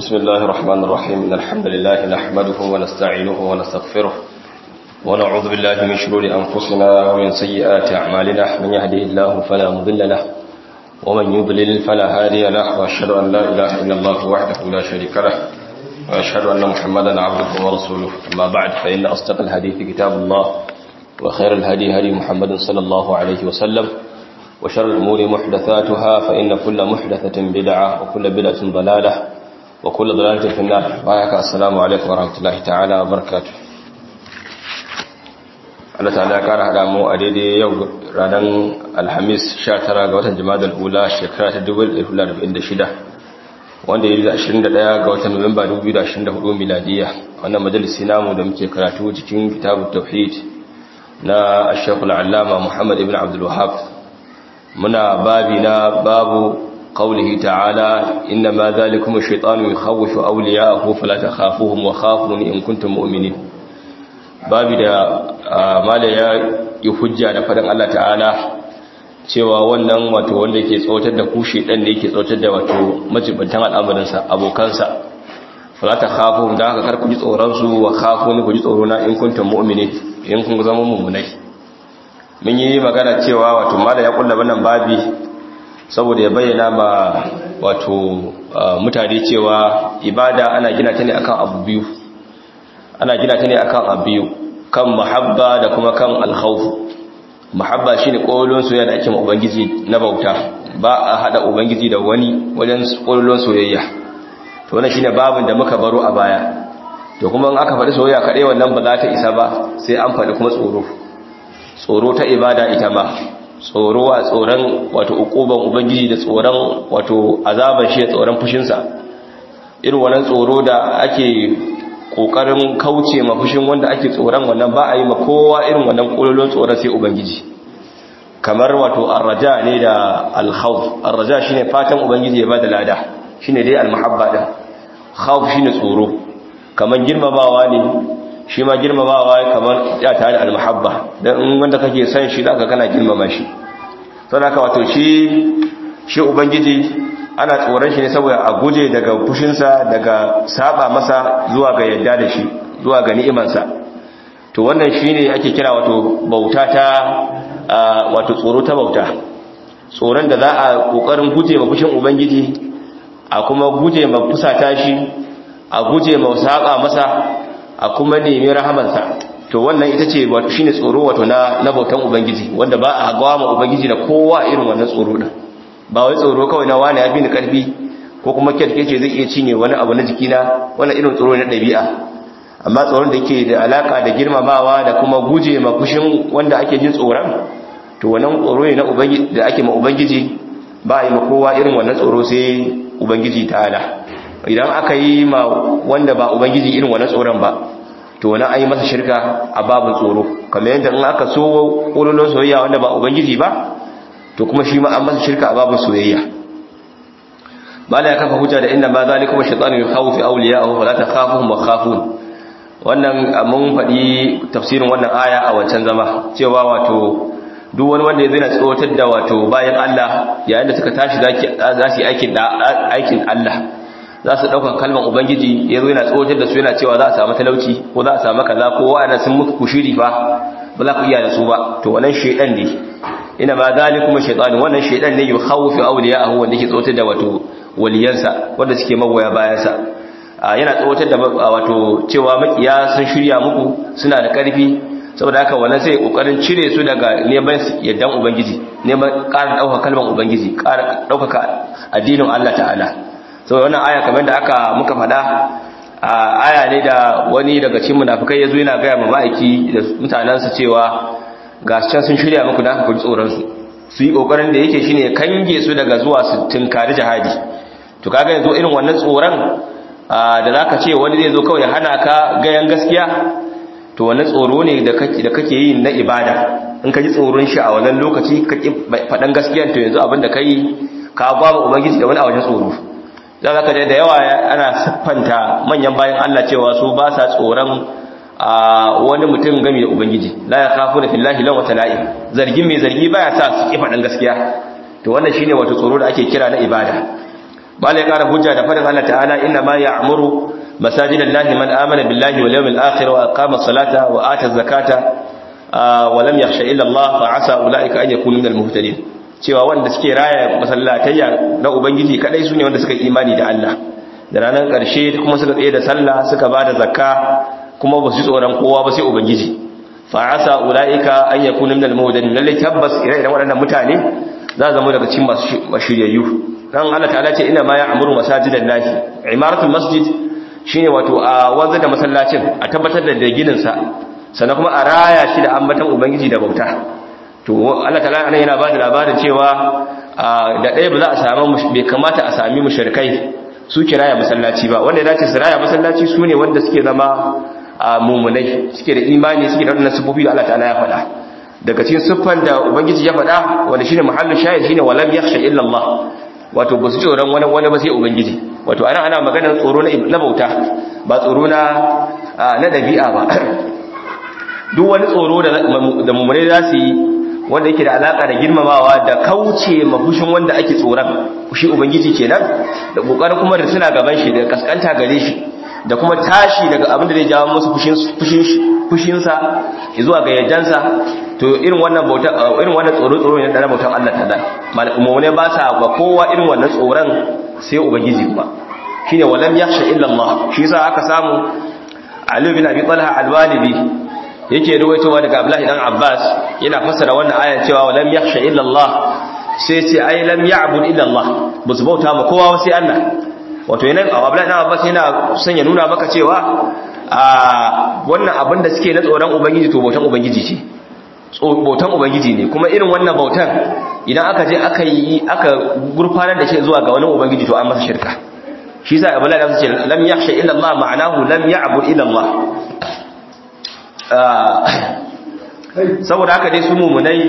بسم الله الرحمن الرحيم إن الحمد لله نحمده ونستعينه ونستغفره ونعوذ بالله من شرور أنفسنا ومن سيئات أعمالنا من يهده الله فلا مضل له ومن يضلل فلا هادي له وأشهد أن لا إله إلا الله وحده لا شريك له وأشهد أن محمدا عبده ورسوله أما بعد فإن أصدق الحديث كتاب الله وخير الهدي هدي محمد صلى الله عليه وسلم وشر الأمور محدثاتها فإن كل محدثة بدعة وكل بدعة ضلالة وكل ضلالة في النار. السلام عليكم ورحمة الله تعالى وبركاته. Allah ta'ala ya kara hada mu a daidai yau ranar Alhamis 19 ga watan Jumadal Ula shekara ta 1446 wanda ya yi 21 ga watan Nuwamba 2024 miladiya. Wannan majalisi namu da muke karatu cikin kitabut tauhid na Sheikh al-Allama Muhammad ibn Abdul Wahhab. Muna babi na babu قوله تعالى إنما ذلكم الشيطان يخوف أولياءه فلا تخافوهم وخافوني إن كنتم مؤمنين. babi da mala ya yi hujja da faɗin Allah ta'ala cewa wannan wato wanda yake tsotar da ku shedan da yake tsotar da wato majibantan al'amuransa abokansa fala takhafuhum da haka kar ku ji tsoron su wa khafuni ku ji tsoro na in kuntum mu'minin in kun zama mu'minai. Mun yi magana cewa wato mala ya kulla wannan babi saboda ya bayyana ma wato mutane cewa ibada ana gina ta ne akan abu biyu. Ana gina ta ne akan abu biyu, kan mahabba da kuma kan alkhawf. Mahabba shine kolon soyayya da ake ma ubangiji na bauta, ba a hada ubangiji da wani wajen kolon soyayya. To wannan shine babin da muka baro a baya. To kuma in aka faɗi soyayya kadai wannan ba za ta isa ba, sai an faɗi kuma tsoro. Tsoro ta ibada ita ma. Tsoro a tsoron wato ukuban ubangiji da tsoron wato azaban shi da tsoron fushinsa. Irin wannan tsoro da ake kokarin kauce ma fushin wanda ake tsoron wannan ba a yi ma kowa irin wannan kololon tsoron sai ubangiji. Kamar wato arraja ne da alkhawf. Arraja shine fatan ubangiji ya bada lada, shine dai almuhabba din. Khawf shine tsoro. Kamar girmamawa ne, shi ma girmamawa kamar ya tare da almuhabba. Dan in wanda kake son shi zaka kana girmama shi. Saboda haka wato shi ubangiji ana tsoron shi ne saboda a guje daga fushinsa, daga saba masa zuwa ga yadda da shi, zuwa ga ni'imansa. To wannan shine ake kira wato bauta ta wato tsoro ta bauta. Tsoron da za a kokarin guje ma fushin ubangiji, a kuma guje ma fusata shi, a guje ma saba masa, a kuma nemi rahamansa. To wannan ita ce shine tsoro wato na bautan ubangiji, wanda ba a gawa ma ubangiji da kowa irin wannan tsoro din. Ba wai tsoro kawai na wani ya bi ni karfi ko kuma kyarkece zai iya cinye wani abu na jikina, wannan irin tsoro na ɗabi'a. Amma tsoron da yake da alaka da girmamawa da kuma guje ma fushin wanda ake jin tsoron, to wannan tsoro ne na ubangiji da ake ma ubangiji, ba a yi ma kowa irin wannan tsoro sai ubangiji ta'ala. Idan aka yi ma wanda ba ubangiji irin wannan tsoron ba, to wannan an yi masa shirka a babin tsoro. Kamar yadda in aka so ƙololon soyayya wanda ba ubangiji ba, to kuma shi ma an masa shirka a babin soyayya. Bala ya kafa hujja da inna ma zalikum shaytanu yukhawfi awliya'ahu fala takhafuhum wa khafun. Wannan mun faɗi tafsirin wannan aya a wancan zama cewa wato duk wani wanda zai na tsotar da wato bayan Allah yayin da suka tashi za su yi aikin Allah, za su ɗaukar kalmar ubangiji ya zo yana tsotar da su yana cewa za a samu talauci ko za a samu kaza ko wa'ada sun muku kushiri fa ba za ku iya da su ba. To wannan shaytan ne. Ina ma zalikum shaytan, wannan shaytan ne yukhawfi awliya'ahu, wanda yake tsotar da wato waliyansa wanda suke magoya bayansa. Yana tsotar da wato cewa makiya sun shirya muku, suna da karfi, saboda haka wannan sai kokarin cire su daga neman yaddan ubangiji, neman ƙara ɗaukaka kalmar ubangiji, ƙara ɗaukaka addinin Allah ta'ala. Saboda wannan aya kamar da muka faɗa, aya ne da wani daga cikin munafikai yazo yana ga ma'aiki da mutanansa cewa ga can sun shirya muku da ku tsoron su yi kokarin da yake shine kange su daga zuwa su tinkari jihadi. To kaga yanzu irin wannan tsoron da zaka ce wani zai zo kawai ya hana ka gayan gaskiya, to wannan tsoro ne da kake yi na ibada. In ka ji tsoron shi a wannan lokaci ka faɗan gaskiya, to yanzu abin da kai ka gwaba ubangiji da wani a wajen tsoro. Za ka da yawa ana siffanta manyan bayan Allah cewa su ba sa tsoron wani mutum gami da ubangiji, la ya kafu da fillahi lan wata la'im. Zargin mai zargi baya sa su ki faɗan gaskiya. To wannan shine wato tsoro da ake kira na ibada. bala ya kara hujja da fadin Allah ta'ala inna ma ya'muru masajidallahi man amana billahi wal yawmil akhir wa aqama as-salata wa ata az-zakata wa lam yakhsha illa Allah fa asa ulaika an yakunu minal muhtadin cewa wanda suke raya masallatayya na ubangiji kadai sune wanda suka imani da Allah da ranar karshe kuma suka tsaye da sallah suka bada zakka kuma ba su tsoron kowa ba sai ubangiji fa asa ulaika an yakunu minal muhtadin lalle tabbas idan waɗannan mutane za zama daga cikin masu shiryayyu dan Allah ta'ala ce ina ma ya'muru masajidan lahi imaratul masjid shine wato a wanzar da masallacin a tabbatar da ginin sa sannan kuma a raya shi da ambatan ubangiji da bauta to Allah ta'ala anan yana ba da labarin cewa da ɗaya ba za a samu bai kamata a sami mushrikai su kiraya masallaci ba wanda ya dace su raya masallaci su ne wanda suke zama mumunai suke da imani suke da wannan sifofi da Allah ta'ala ya faɗa daga cikin siffan da ubangiji ya faɗa wanda shine muhallin shahid shine walam yakhsha illa Allah wato ba su tsoron wani ba sai ubangiji wato ana maganar tsoro na bauta ba tsoro na dabi'a ba duk wani tsoro da mummune za su yi wanda yake da alaka da girmamawa da kauce mafushin wanda ake tsoron shi ubangiji kenan da kokarin kuma da suna gaban shi da kaskanta gare shi da kuma tashi daga abin da zai jawo musu fushinsa zuwa ga yaddansa to irin wannan bauta irin wannan tsoro ne da bautan Allah ta'ala mummune ba sa ga kowa irin wannan tsoron sai ubangiji kuma shine walam yakhsha illa Allah shi yasa aka samu Ali bin Abi Talha al-Walibi yake ruwaitowa daga Abdullahi dan Abbas yana fassara wannan ayar cewa walam yakhsha illa Allah sai ce ai lam ya'bud illa Allah bus bauta ma kowa sai Allah wato yana Abdullahi dan Abbas yana son ya nuna maka cewa wannan abin da suke na tsoron ubangiji to bautan ubangiji ce bautan ubangiji ne kuma irin wannan bautan idan aka je aka gurfanar da shi zuwa ga wani ubangiji to an masa shirka shi yasa Abdullahi dan Abbas ce lam yakhsha illa Allah ma'anahu lam ya'bud illa Allah saboda haka dai su mumunai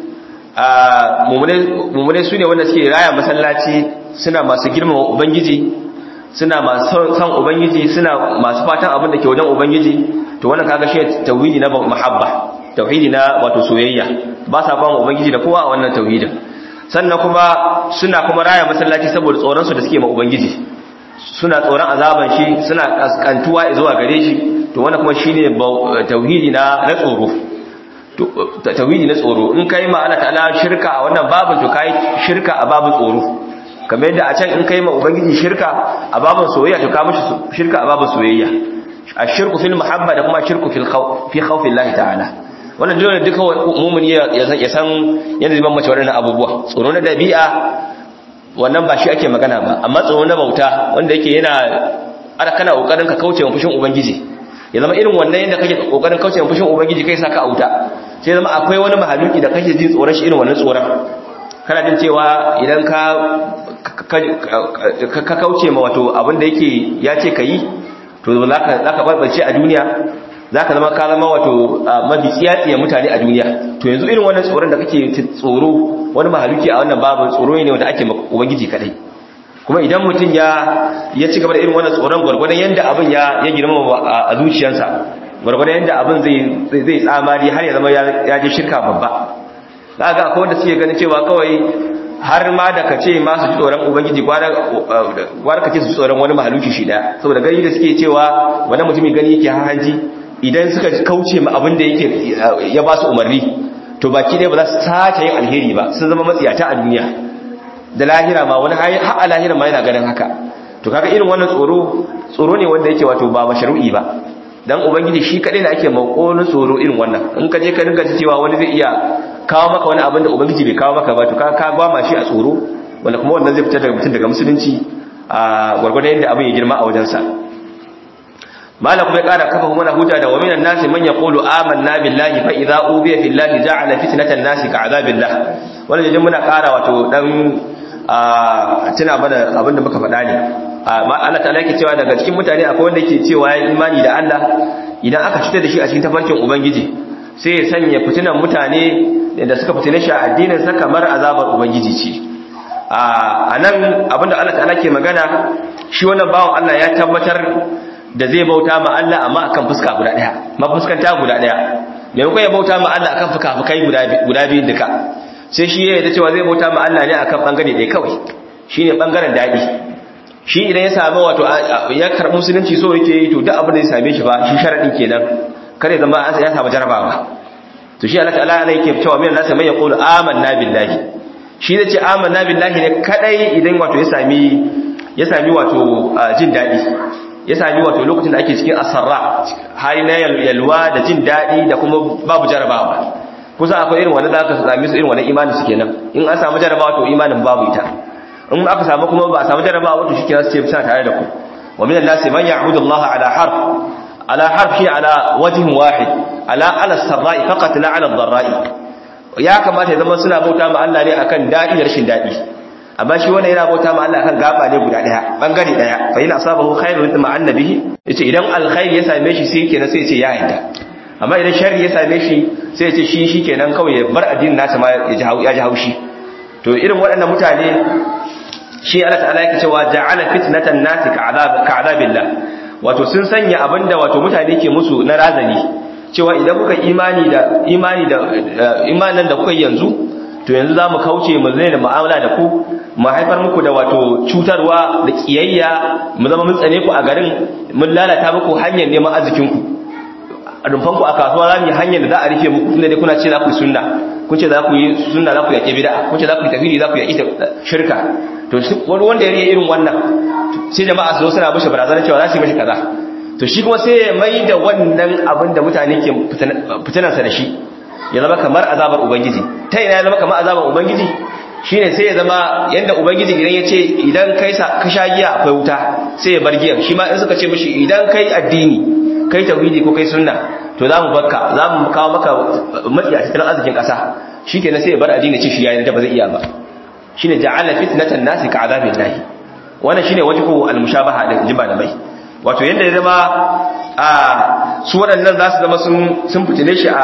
su ne wanda suke raya masallaci suna masu girmama ubangiji suna masu san ubangiji suna masu fatan abin da ke wajen ubangiji to wannan kaga shi tauhidi na mahabba tauhidi na wato soyayya ba sa ba ubangiji da kowa a wannan tauhidin sannan kuma suna kuma raya masallaci saboda tsoron su da suke ma ubangiji suna tsoron azaban shi suna kaskantuwa zuwa gare shi to wannan kuma shine tauhidi na tsoro tauhidi na tsoro in kai ma Allah ta'ala shirka a wannan babin to kai shirka a babin tsoro kamar yadda a can in kai ma ubangiji shirka a babin soyayya to ka mishi shirka a babin soyayya ashirku fil mahabba da kuma ashirku fi khawfi Allah ta'ala wannan dole duka mu'mini ya san yadda zai bambance waɗannan abubuwa tsoro na dabi'a wannan ba shi ake magana ba amma tsoro na bauta wanda yake yana kana kokarin ka kauce wa fushin ubangiji ya zama irin wannan yadda kake kokarin kauce wa fushin ubangiji kai saka auta sai zama akwai wani mahaluki da kake jin tsoron shi irin wannan tsoron kana jin cewa idan ka kauce ma wato abin da yake ya ce ka yi to zaka barbace a duniya zaka zama ka zama wato mafi tsiyatsiya mutane a duniya to yanzu irin wannan tsoron da kake tsoro wani mahaluki a wannan babu tsoro ne wanda ake ubangiji kadai kuma idan mutum ya ci gaba da irin wannan tsoron gwargwadon yanda abin ya girma a zuciyarsa gwargwadon yanda abin zai tsamari har ya zama ya je shirka babba za ga akwai wanda suke ganin cewa kawai har ma da ka ce masu ji tsoron ubangiji gwara ka ce su tsoron wani mahaluki shi daya saboda gani da suke cewa wani mutumin gani yake hanji idan suka kauce ma abin da yake ya ba su umarni to baki ɗaya ba za su sace yin alheri ba sun zama matsiyata a duniya da lahira ma wani har a lahira ma yana ganin haka to kaga irin wannan tsoro ne wanda yake wato ba mashru'i ba dan ubangiji shi kadai ne ake makonin tsoro irin wannan in ka je ka dinga cewa wani zai iya kawo maka wani abin da ubangiji bai kawo maka ba to ka gwama shi a tsoro wanda kuma wannan zai fitar daga mutum daga musulunci a gwargwadon yadda abin ya girma a wajensa malam kuma ya kara kafa mana hujja da wa minan nasi man yaqulu amanna billahi fa idza ubiya fillahi ja'ala fitnatan nasi ka'adabillah wannan jin muna kara wato dan tuna bada abin da muka faɗa ne Allah ta'ala yake cewa daga cikin mutane akwai wanda yake cewa ya imani da Allah idan aka cutar da shi a cikin tafarkin ubangiji sai ya sanya fitinan mutane da suka fitine shi a addinin sa kamar azabar ubangiji ce a nan abinda Allah ta'ala ke magana shi wannan bawon Allah ya tabbatar da zai bauta ma Allah amma akan fuska guda daya mafuskanta guda daya maimakon ya bauta ma Allah akan fuka-fukai guda biyu duka sai shi ya yarda cewa zai bauta ma Allah ne akan bangare ɗaya kawai shine bangaren dadi shi idan ya samu wato ya karɓi musulunci so yake yi to duk abin da ya same shi ba shi sharadin kenan kare zama ya samu jarabawa to shi Allah ta'ala yake cewa min nasa mai yaqulu amanna billahi shi zai ce amanna billahi ne kadai idan wato ya sami wato jin dadi ya sami wato lokacin da ake cikin asarra hali na yalwa da jin dadi da kuma babu jarabawa kusa akwai irin wanda zaka sami su irin wannan imani su kenan in an samu jarabawa to imanin babu ita in aka samu kuma ba a samu jarabawa to shikenan sai suna tare da ku wa min an-nasi man ya'budu Allah ala harf shi ala wajhin wahid ala sarra'i faqat la ala ad-dharra'i ya kamata ya zama suna bauta ma Allah ne akan dadi da rashin dadi amma shi wannan yana bauta ma Allah akan gaba ne guda daya bangare daya fa in asabahu khairun tama annabihi yace idan alkhairi ya same shi sai kenan sai ya ce ya yarda amma idan sharri ya same shi sai ya ce shi kenan kawai ya bar addinin nasa ma ya ji haushi to irin waɗannan mutane shi Allah ta'ala yake cewa ja'ala fitnatan nasi ka'adabillah wato sun sanya abinda wato mutane ke musu na razani cewa idan kuka imanin da kuka yanzu to yanzu zamu kauce mu zai da mu'amala da ku mu haifar muku da wato cutarwa da kiyayya mu zama mun tsane ku a garin mun lalata muku hanyar neman arzikin ku a rumfan ku a kasuwa zamu yi hanyar da za a rufe muku tunda dai kuna ce za ku yi sunna kun ce za ku yi sunna za ku yake bid'a kun ce za ku yi tafsiri za ku yi shirka to wani wanda ya riya irin wannan sai jama'a su zo suna mishi barazana cewa za su yi mishi kaza to shi kuma sai ya mai da wannan abin da mutane ke fitinansa da shi ya zama kamar azabar ubangiji ta ina ya zama kamar azabar ubangiji shine sai ya zama yanda ubangiji idan ya ce idan kai ka sha giya akwai wuta sai ya bar giyan shi ma in suka ce mishi idan kai addini kai tauhidi ko kai sunna to za mu barka za mu kawo maka matsi a cikin arzikin ƙasa shikenan sai ya bar addini ce shi yayin da ba zai iya ba shine ja'ala fitnatan nasi ka'adabillahi wannan shine wajhu al-mushabaha da jiba da mai wato yanda ya zama su waɗannan za su zama sun fitine shi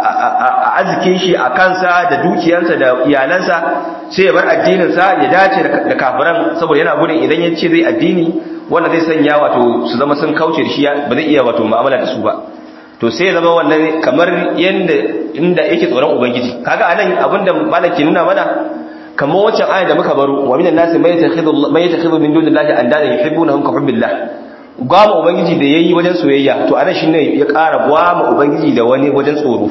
a arzikin shi a kansa da dukiyarsa da iyalansa sai ya bar addininsa ya dace da kafiran saboda yana gudun idan ya ce zai addini wanda zai sanya wato su zama sun kauce da shi ba zai iya wato mu'amala da su ba to sai ya zama wannan kamar inda yake tsoron ubangiji kaga anan abinda malam ke nuna mana kamar wacce aya da muka baro wa minan nasi may yattakhidhu min dunillahi andada yuhibbunahum ka hubbillah gwama ubangiji da yayi wajen soyayya to anan shine ya ƙara gwama ubangiji da wani wajen tsoro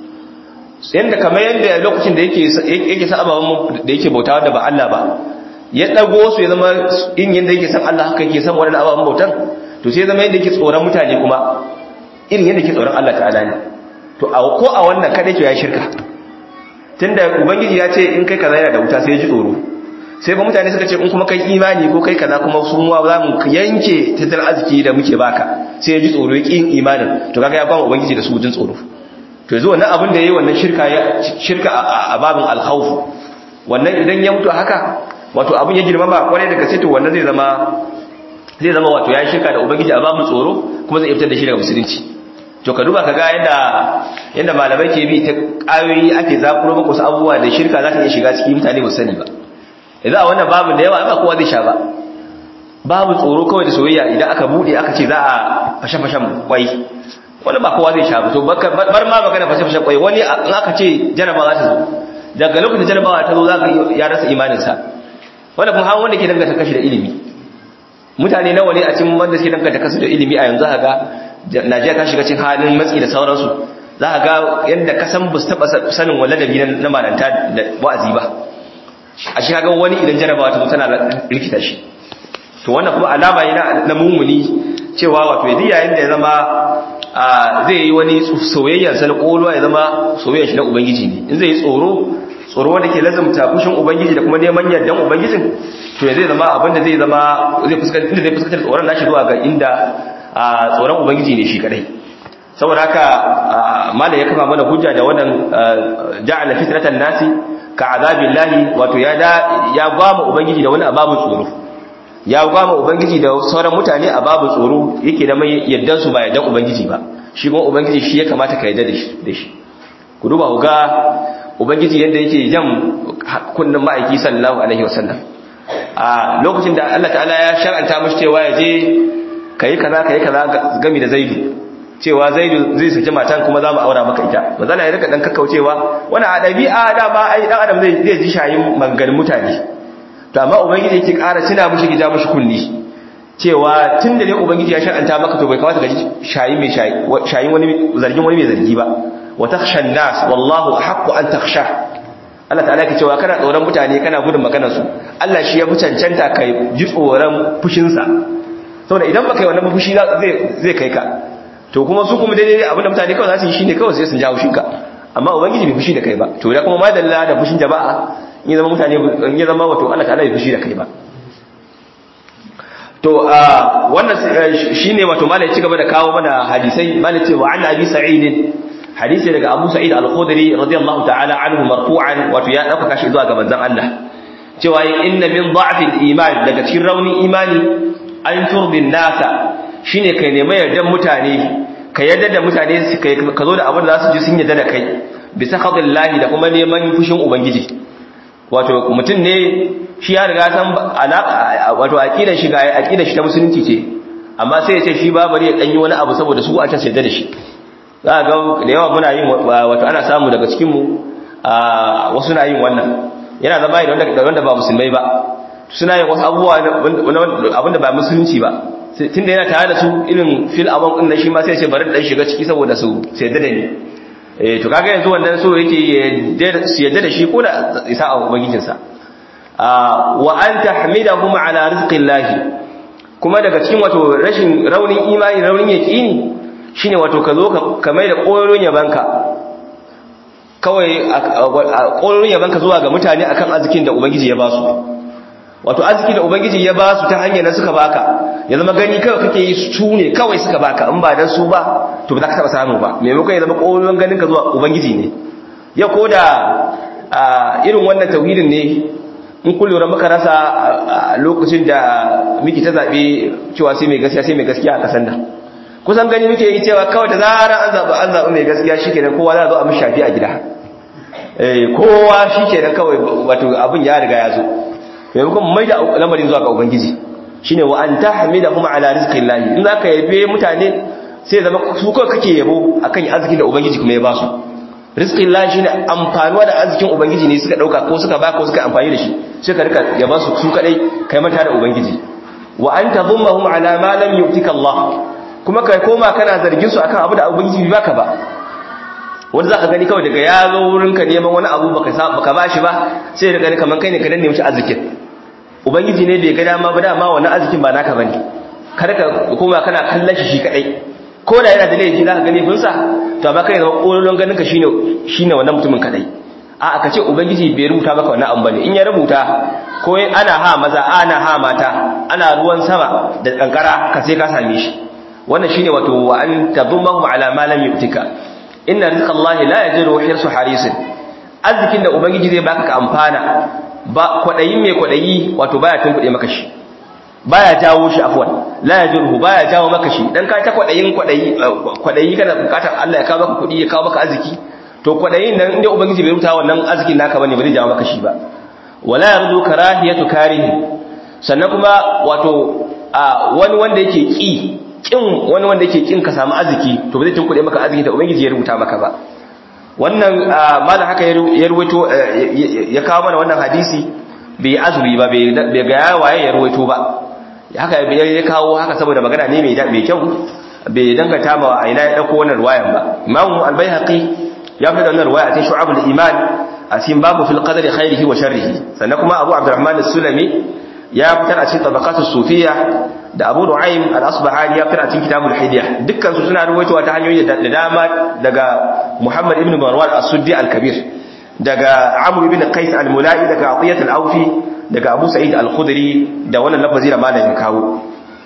yanda kamar yanda lokacin da yake sa ababan da yake bautawa da ba Allah ba ya dago su ya zama in yanda yake san Allah haka yake san wannan ababan bautan to sai zama yanda yake tsoron mutane kuma irin yanda yake tsoron Allah ta'ala ne to ko a wannan kada yake ya shirka tunda ubangiji ya ce in kai kaza yana da wuta sai ya ji tsoro sai ba mutane suka ce in kuma kai imani ko kai kaza kuma sun wa za mu yanke tattalin arziki da muke baka sai ya ji tsoro ya kin imanin to kaga ya kwama ubangiji da su jin tsoro to yanzu wannan abin da yayi wannan shirka a babin al-khawf wannan idan ya mutu haka wato abin ya girma ba kwarai daga sai to wannan zai zama wato ya shirka da ubangiji a babin tsoro kuma zai fitar da shi daga musulunci to ka duba kaga yanda malamai ke bi ta ayoyi ake zakuro maka wasu abubuwa da shirka za ta iya shiga cikin mutane ba sani ba idan a wannan babu da yawa ba kowa zai sha ba babu tsoro kawai da soyayya idan aka bude aka ce za a fashe-fashen kwai wani ba kowa zai sha ba to bar ma magana fashe-fashen kwai wani in aka ce jarabawa ta zo daga lokacin jarabawa ta zo za ka ya rasa imaninsa wanda kuma hawan wanda ke dangata kashi da ilimi mutane nawa ne a cikin wanda suke dangata kasu da ilimi a yanzu haka Najeriya ta shiga cikin halin matsi da sauransu za ka ga yadda kasan ba su taɓa sanin waladabi na malanta da wa'azi ba a shi kaga wani idan jarabawa ta zo tana rikita shi to wannan kuma alama ne na mumuni cewa wato yayin da ya zama zai yi wani soyayyar sa na kolo ya zama soyayyar shi na ubangiji ne in zai yi tsoro wanda ke lazumta kushin ubangiji da kuma neman yardan ubangijin to zai zama abinda zai zama zai fuskantar tsoron nashi zuwa ga inda tsoron ubangiji ne shi kadai saboda haka malai ya kafa mana hujja da wannan ja'ala fitratan nasi ka azabillahi wato ya gwama ubangiji da wani ababu tsoro ya gwama ubangiji da sauran mutane ababu tsoro yake da mai yaddan su ba yaddan ubangiji ba shi kuma ubangiji shi ya kamata ka yadda da shi ku duba ku ga ubangiji yadda yake jan kunnin ma'aiki sallallahu alaihi wasallam a lokacin da Allah ta'ala ya shar'anta mishi cewa ya je kai kaza gami da zaidu cewa zaidu zai saki matan kuma za mu aura maka ita manzala ya rika dan kakkaucewa wani a dabi'a da ba ai dan adam zai ji shayin mangan mutane to to amma ubangiji yake ƙara tuna mushi gida mushi kunni cewa tunda ne ubangiji ya shar'anta maka to bai kamata ka ji shayin wani zargin wani mai zargi ba wa takhsha an-nas wallahu ahqqu an takhsha Allah ta'ala yake cewa kana tsoron mutane kana gudun maganar su Allah shi ya fi cancanta kai ji tsoron fushin sa saboda idan baka yi wannan fushi zai kai ka to kuma su kuma daidai abinda mutane kawai za su yi shine kawai sai sun jawo shinka amma ubangiji bai fushi da kai ba to da kuma madalla da fushin jama'a in ya zama mutane in ya zama wato Allah ta'ala bai fushi da kai ba to wannan shine wato malai ci gaba da kawo mana hadisai malai ce wa an abi sa'id hadisi daga Abu Sa'id al-Khudri radiyallahu ta'ala anhu marfu'an wato ya dauka kashi zuwa ga manzon Allah cewa inna min da'fil iman daga cikin raunin imani an turbin nasa shine kai ne mai yardan mutane ka yarda da mutane ka zo da abin da za su ji sun yarda da kai bi sakhadillahi da kuma neman fushin ubangiji wato mutum ne shi ya riga san wato aqidar shi ta musulunci ce amma sai ya ce shi ba bari ya danyi wani abu saboda su a ta yarda da shi za ga da yawa muna yin wato ana samu daga cikin mu wasu na yin wannan yana zama da wanda ba musulmai ba suna yin wasu abubuwa abinda ba musulunci ba tunda yana tare da su irin fil abon din nan shi ma sai ya ce bari dan shiga ciki saboda su sai da ni to kaga yanzu wannan so yake su yadda da shi ko da isa a ubangijin sa wa an tahmidahum ala rizqillahi kuma daga cikin wato rashin raunin imani raunin yaqini shine wato ka zo ka mai da koyon yabanka kawai koyon yabanka zuwa ga mutane akan arzikin da ubangiji ya ba su wato arziki da ubangiji ya ba su ta hanyar da suka baka ya zama gani kawai kake yi su ne kawai suka baka in ba dan su ba to ba za ka taba samu ba maimakon ya zama koyon ganin ka zuwa ubangiji ne ya koda irin wannan tauhidin ne in kun lura muka rasa lokacin da miki ta zabe cewa sai mai gaskiya a kasan nan kusan gani muke yi cewa kawai da zarar an zaɓi mai gaskiya shikenan kowa za a zo a mishi shafi a gida kowa shikenan kawai wato abin ya riga ya zo maimakon mai da lamarin zuwa ga ubangiji shine wa an tahmidahum ala rizqillahi in zaka yabe mutane sai zama su kawai kake yabo akan arzikin da ubangiji kuma ya ba su rizqillahi shine amfanuwa da arzikin ubangiji ne suka dauka ko suka baka ko suka amfani da shi sai ka rika yaba su kadai kai manta da ubangiji wa an tadhummahum ala ma lam yu'tika Allah kuma kai koma kana zargin su akan abu da ubangiji bai baka ba wanda zaka gani kawai daga ya zo wurinka neman wani abu baka bashi ba sai da gani kaman kai ne ka danne mishi arzikin ubangiji ne bai ga dama ba dama wannan arzikin ba naka bane kada ka koma kana kallon shi kadai ko da yana da laifi zaka gani bunsa to amma kai zama kololon ganin ka shine wannan mutumin kadai a aka ce ubangiji bai rubuta maka wannan abu bane in ya rubuta ko ana ha maza ana ha mata ana ruwan sama da kankara ka sai ka same shi wannan shine wato wa an tadummahu ala ma lam yu'tika inna rizqallahi la yajiru hirsu harisin arzikin da ubangiji zai baka ka amfana ba kwadayi mai kwadayi wato baya tunkude maka shi baya jawo shi afwan la yajiru baya jawo maka shi dan ka ta kwadayi kana bukatar Allah ya kawo maka kudi ya kawo maka arziki to kwadayin nan inda ubangiji bai rubuta wannan arzikin naka bane bai jawo maka shi ba wala yardu karahiyatu karihi sannan kuma wato wani wanda yake wani wanda yake kin ka samu arziki to ba zai tunkuɗe maka arziki da ubangiji ya rubuta maka ba wannan malam haka ya ruwaito ya kawo mana wannan hadisi bai azuri ba bai ga waye ya ruwaito ba haka ya kawo haka saboda magana ne mai kyau bai danganta ma a ina ya dauko wannan riwayan ba Imam al-Baihaqi ya fada wannan riwaya ta Shu'abul Iman a cikin babu fil qadari khairihi wa sharrihi sannan kuma Abu Abdurrahman as-Sulami ya fitar a cikin tabaqatus sufiyya da Abu Nu'aym al-Asbahani ya fitar a cikin kitabul Hidayah dukkan su suna ruwaitowa ta hanyoyi da dama daga Muhammad ibn Marwan as-Suddi al-Kabir daga Amr ibn Qais al-Mula'i daga Atiyat al-Awfi daga Abu Sa'id al-Khudri da wannan lafazi da malamin kawo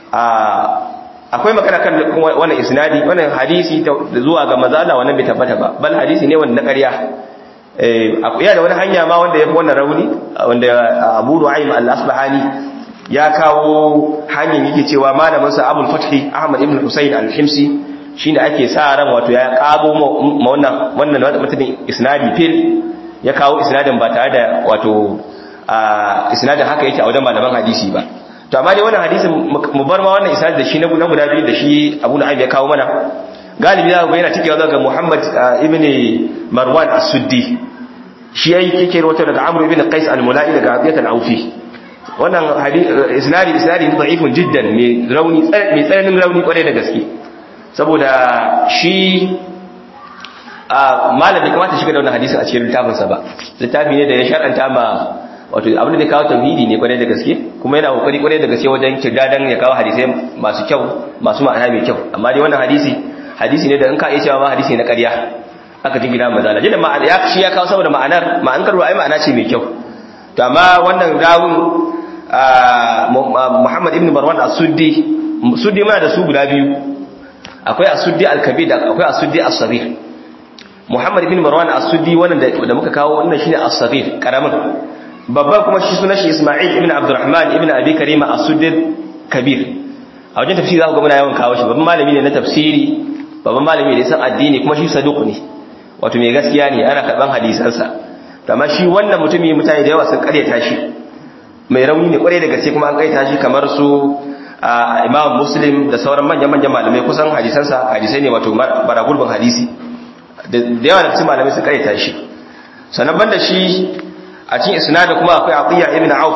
akwai magana kan wannan isnadi wannan hadisi zuwa ga mazala wannan bai tabbata ba bal hadisi ne wanda na ƙarya ya da wani hanya ma wanda ya fi wannan rauni wanda Abu Nu'aym al-Asbahani ya kawo hanyar yake cewa malamin sa Abul Fathi Ahmad ibn Husayn al-Himsi shine ake sa ran wato ya kago ma wannan mutumin isnadi fil ya kawo isnadin ba tare da wato isnadin haka yake a wajen malaman hadisi ba to amma dai wannan hadisin mu bar ma wannan isnad da shi na guda biyu da shi Abu Nu'aym ya kawo mana galibi za ku ga yana tikewa daga Muhammad ibn Marwan as-Suddi shi yayi kike rawato daga Amr ibn Qais al-Mula'i daga Abiyat al-Awfi wannan isnadi da'ifun jiddan mai tsananin rauni kwarai da gaske saboda shi malami kamata shiga da wannan hadisin a cikin littafinsa ba. Littafi ne da ya shar'anta ma wato abin da ya kawo tauhidi ne kwarai da gaske kuma yana kokari kwarai da gaske wajen kirdadan ya kawo hadisai masu kyau masu ma'ana mai kyau. Amma dai wannan hadisi ne da in ka iya cewa ma hadisi na ƙarya aka jingina manzala jin ma'ana ya kawo saboda ma'anar karwa ai ma'ana ce mai kyau. To amma wannan rawun Muhammad ibn Marwan as-Suddi mana da su guda biyu, akwai as-Suddi al-Kabir da akwai as-Suddi as-Saghir. Muhammad ibn Marwan as-Suddi wannan da muka kawo wannan shine as-Saghir karamin, babban kuma shi sunan shi Isma'il ibn Abdurrahman ibn Abi Karima as-Suddi Kabir. A wajen tafsiri za ku ga muna yawan kawo shi, babban malami ne na tafsiri, babban malami ne san addini kuma shi saduq ne, wato mai gaskiya ne, ana karban hadisansa. Amma shi wannan mutumi mutane da yawa sun karyata shi, mai rauni ne kwarai da gaske kuma an kaita shi kamar su Imam Muslim da sauran manyan malamai kusan hadisai ne wato baragulbin hadisi da yawa da cikin malamai sun kaita shi. Sannan banda shi a cikin isnadin kuma akwai Atiyya ibn Auf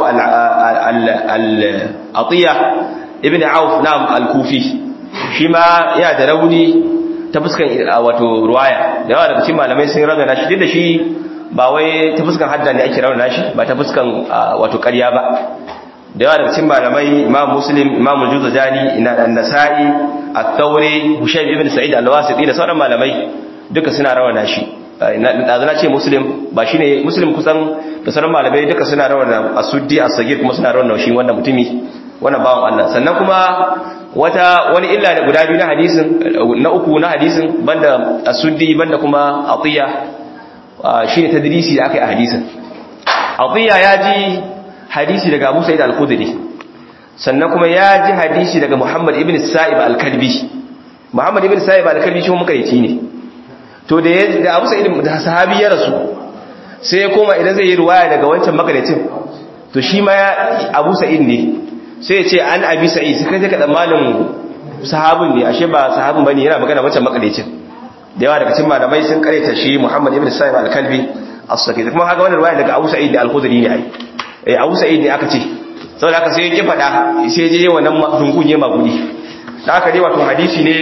Atiyya ibn Auf nam al-Kufi, shi ma yana da rauni ta fuskan wato ruwaya da yawa da cikin malamai sun rauna shi, duk da shi ba wai ta fuskan hadda ne ake rauna shi, ba ta fuskan wato ƙarya ba. Da yawa daga cikin malamai Imam Muslim, Imam Al-Juzajani, An-Nasa'i, At-Tawri, Hushayb ibn Sa'id Al-Wasiti da sauran malamai duka suna rawana shi. Na ce Muslim ba shine Muslim, kusan da sauran malamai duka suna rawana As-Suddi As-Saghir kuma suna rawana shi wannan mutumi, wannan bawan Allah. Sannan kuma wani illa da guda biyu na hadisin, na uku na hadisin banda As-Suddi banda kuma Atiyya shine tadrisi da aka yi a hadisin. Atiyya ya ji hadisi daga Abu Sa'id al-Khudri, sannan kuma ya ji hadisi daga Muhammad ibn Sa'ib al-Kalbi. Muhammad ibn Sa'ib al-Kalbi shi muka yi ne. To da Abu Sa'id da sahabi ya rasu, sai ya koma idan zai yi riwaya daga wancan makaricin, to shi ma Abu Sa'id ne, sai ya ce an Abi Sa'id, sai kai ka tsammanin sahabin ne, ashe ba sahabin bane, yana magana wancan makaricin. Da yawa daga cikin malamai sun kareta shi Muhammad ibn Sa'ib al-Kalbi as-Sakir, kuma haka wannan riwaya daga Abu Sa'id al-Khudri ne ai. Abu Sa'id ne aka ce, saboda haka sai ya ki fada, sai je wannan dungunye magudi. Da haka dai wato hadisi ne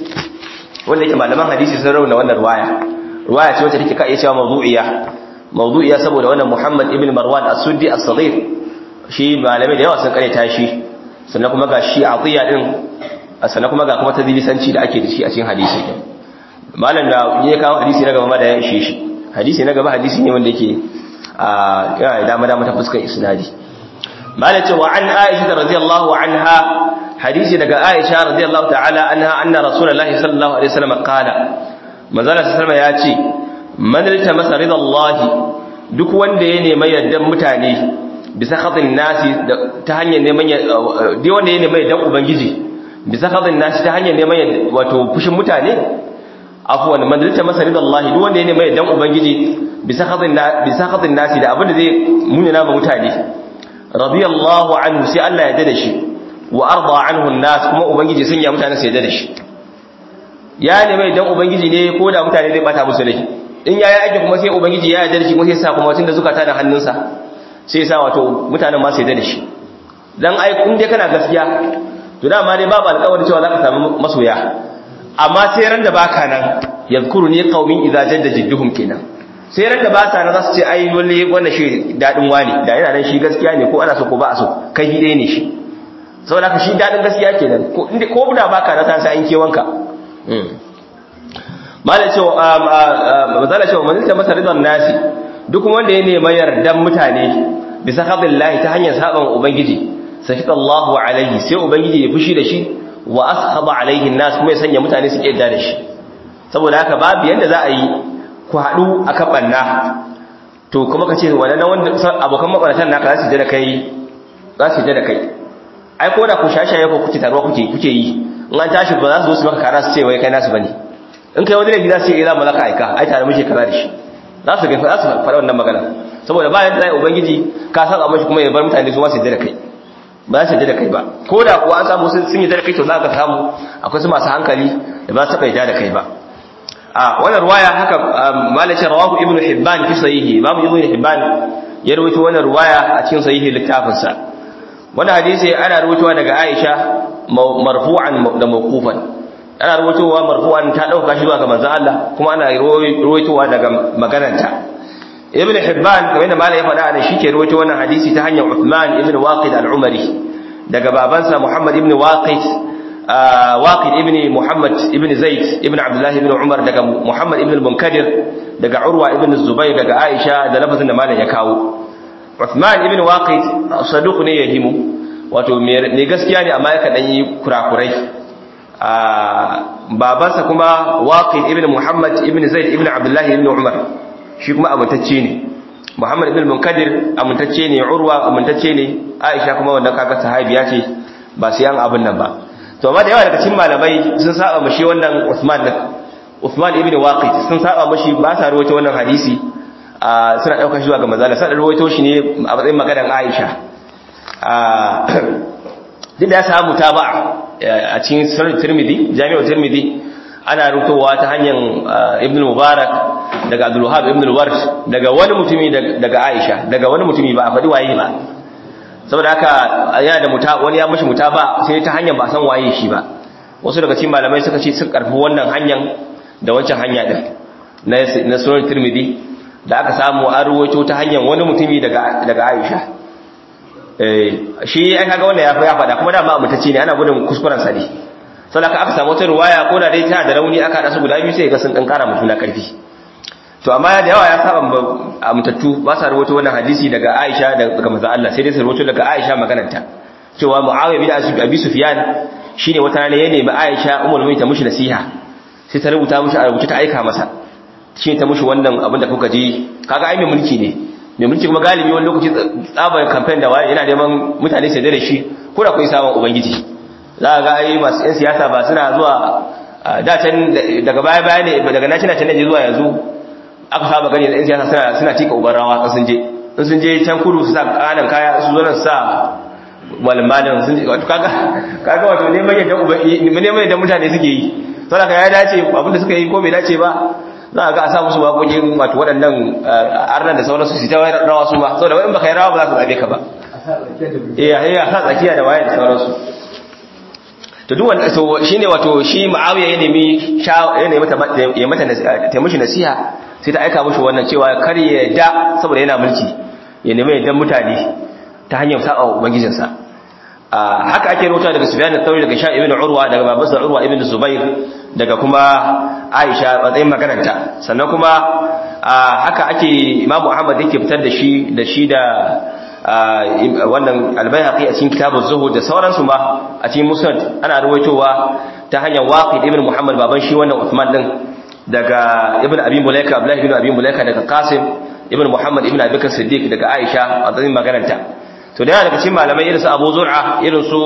wanda yake malaman hadisi sun rauna wannan riwaya ce wacce take ka iya cewa mawdu'iya saboda wannan Muhammad ibn Marwan as-Suddi as-Saghir shi malamai da yawa sun kareta shi, sannan kuma ga shi Atiyya din, sannan kuma ga kuma tadlisanci da ake da shi a cikin hadisi din. Malam da ya kawo hadisi na gaba ma da ya ishe shi. Hadisi na gaba hadisi ne wanda yake yana da dama ta fuskar isnadi. Malam ce wa an Aisha radhiyallahu anha, hadisi daga Aisha radhiyallahu ta'ala anha anna Rasulullahi sallallahu alaihi wasallam qala, manzala sallallahu ya ce, man iltamasa ridallahi, duk wanda ya nemi yardan mutane bisa khatin nasi ta hanyar neman duk wanda ya nemi yardan ubangiji bisa khatin nasi ta hanyar neman wato fushin mutane, afwan man iltamasa ridallahi, duk wanda ya nemi yardan ubangiji bisa khatin nasi da abin da zai munana ma mutane, radiyallahu anhu, sai Allah ya dade shi, wa arda anhu an-nas, kuma ubangiji sun ya mutane sai ya dade shi. Ya nemi yardan ubangiji ne ko da mutane zai bata musu rai, in yayi aiki kuma sai ubangiji ya yarda shi, kuma sai sa kuma tunda zukata da hannunsa sai sa wato mutanen ma sai da shi. Dan ai in dai kana gaskiya to dama dai babu alƙawarin cewa zaka samu masoya, amma sai ran da baka nan, yazkuruni qaumin idza jadda jidduhum kenan, sai ran da baka nan za su ce ai walle wannan shi dadin wani da yana nan shi gaskiya ne, ko ana so ko ba a so kai dai ne shi, saboda haka shi dadin gaskiya kenan, ko inda ko da baka nan sai an kewanka. Malai cewa mazala cewa manzilta masa ridan nasi, duk wanda ya nemi yardan mutane bisa khadillahi ta hanyar saban ubangiji, sahita Allahu alaihi, sai ubangiji ya fushi da shi, wa askhaba alaihi nas, kuma ya sanya mutane su kiyarda da shi. Saboda haka babu yanda za a yi ku hadu akan banna, to kuma kace wannan wanda abokan mabaratan naka za su je da kai, ai ko da ku shashaye ko kuke tarwa kuke yi, in an tashi ba za su zo su maka kara su ce wai kai nasu bane, in kai wani laifi za su ce za mu laka aika, ai tare muke kaza da shi, za su faɗa wannan magana, saboda bayan da ubangiji ka saka mashi kuma ya bar mutane su ma su yadda da kai, ba za su yadda da kai ba, ko da kuwa an samu sun yadda da kai, to za ka samu akwai su masu hankali da ba su taɓa yadda da kai ba. A wannan ruwaya haka malace rawahu ibnu hibban fi sahihi, babu ibnu hibban ya rawaito wannan ruwaya a cikin sahihi littafinsa. wannan hadisi ana rawaitowa daga Aisha marfu'an da mawqufan. Ana rawaitowa marfu'an ta dauka shi zuwa ga manzon Allah, kuma ana rawaitowa daga maganarta. Ibn Hibban kamar da malai ya faɗa ne shike rawaito wannan hadisi ta hanyar Uthman ibn Waqid al-Umari daga babansa Muhammad ibn Waqid ibn Muhammad ibn Zaid ibn Abdullah ibn Umar daga Muhammad ibn al-Munkadir daga Urwa ibn Zubayr daga Aisha da lafazin da malai ya kawo. Uthman ibn Waqid saduq ne yahimu, wato me gaskiya ne amma yake dan yi kurakurai. Babansa kuma Waqid ibn Muhammad ibn Zaid ibn Abdullah ibn Umar, shi kuma amintacce ne. Muhammad ibn Munkadir amintacce ne, Urwa amintacce ne, Aisha kuma wannan kaga sahabiya ce, ba sai an abin nan ba. To amma da yawa daga cikin malamai sun saba mashi wannan Uthman ibn Waqid sun saba mashi, ba sa rawaito wannan hadisi, suna daukar shi zuwa ga manzo Allah, sai rawaito shi ne a matsayin maganar Aisha. Duk da ya samu taba'a a cikin Sunan Tirmidhi, Jami'u Tirmidhi, ana rutowa ta hanyar Ibn Mubarak daga Abdul Wahhab ibn al-Warsh daga wani mutumi daga Aisha, daga wani mutumi ba a faɗi waye ba. Saboda haka yana da wani ya mishi mutaba sai ta hanyar ba san waye shi ba. Wasu daga cikin malamai suka ce sun karfi wannan hanyar da wancan hanya din na Sunan Tirmidhi da aka samu an ruwaito ta hanyar wani mutumi daga Aisha. Shi ai kaga wannan ya faɗa kuma da ma mutaci ne, ana gudun kuskuren sa ne. Saboda aka samu wata riwaya ko da dai tana da rauni aka hada su guda biyu sai ga sun dan kara mutum na karfi. To amma da yawa ya saba mutattu ba sa rawaito wannan hadisi daga Aisha daga manzo Allah, sai dai su rawaito daga Aisha maganarta cewa Muawiya bin Abi Sufyan shine wata rana ya nemi Aisha ummul mu'minin ta mushi nasiha, sai ta rubuta mushi a rubuce ta aika masa, shine ta mushi wannan abin da kuka ji. Kaga ai mai mulki ne, mai mulki kuma galibi wani lokaci tsabar campaign da wani yana neman mutane su da shi, ko da kai samun ubangiji. Za ga ai masu yan siyasa ba suna zuwa da can daga baya ne, daga naci na can ne zuwa yanzu aka saba gani da yan siyasa suna tika ubarawa in sun je can kudu su sa kanan kaya su zo nan sa malmalin sun je, wato kaga wato neman yadda mutane suke yi. Saboda ka ya dace abinda suka yi ko bai dace ba, za ga a sa musu waƙoƙin wato waɗannan arnan da sauransu su ta rawa su ba, saboda in baka yi rawa ba za su zabe ka ba. A sa tsakiya da waye da sauransu. To duk wanda shine wato shi Muawiya ya nemi ya mata ta mishi nasiha, sai ta aika mishi wannan cewa kar ya da, saboda yana mulki ya nemi yaddan mutane ta hanyar sa'a ubangijinsa. Haka ake rawaita daga Sufyan al-Thawri daga Sha ibn Urwa daga babansa Urwa ibn Zubair daga kuma Aisha matsayin maganarta. Sannan kuma haka ake Imam Ahmad yake fitar da shi da wannan al-Baihaqi a cikin kitabuz Zuhud da sauransu ma a cikin Musnad ana ruwaitowa ta hanyar Waqid ibn Muhammad baban shi wannan Uthman din daga Ibn Abi Mulaika, Abdullah ibn Abi Mulaika daga Qasim ibn Muhammad ibn Abi Bakr Siddiq daga Aisha a cikin maganarta. To da daga cikin malamai irin su Abu Zur'a, irin su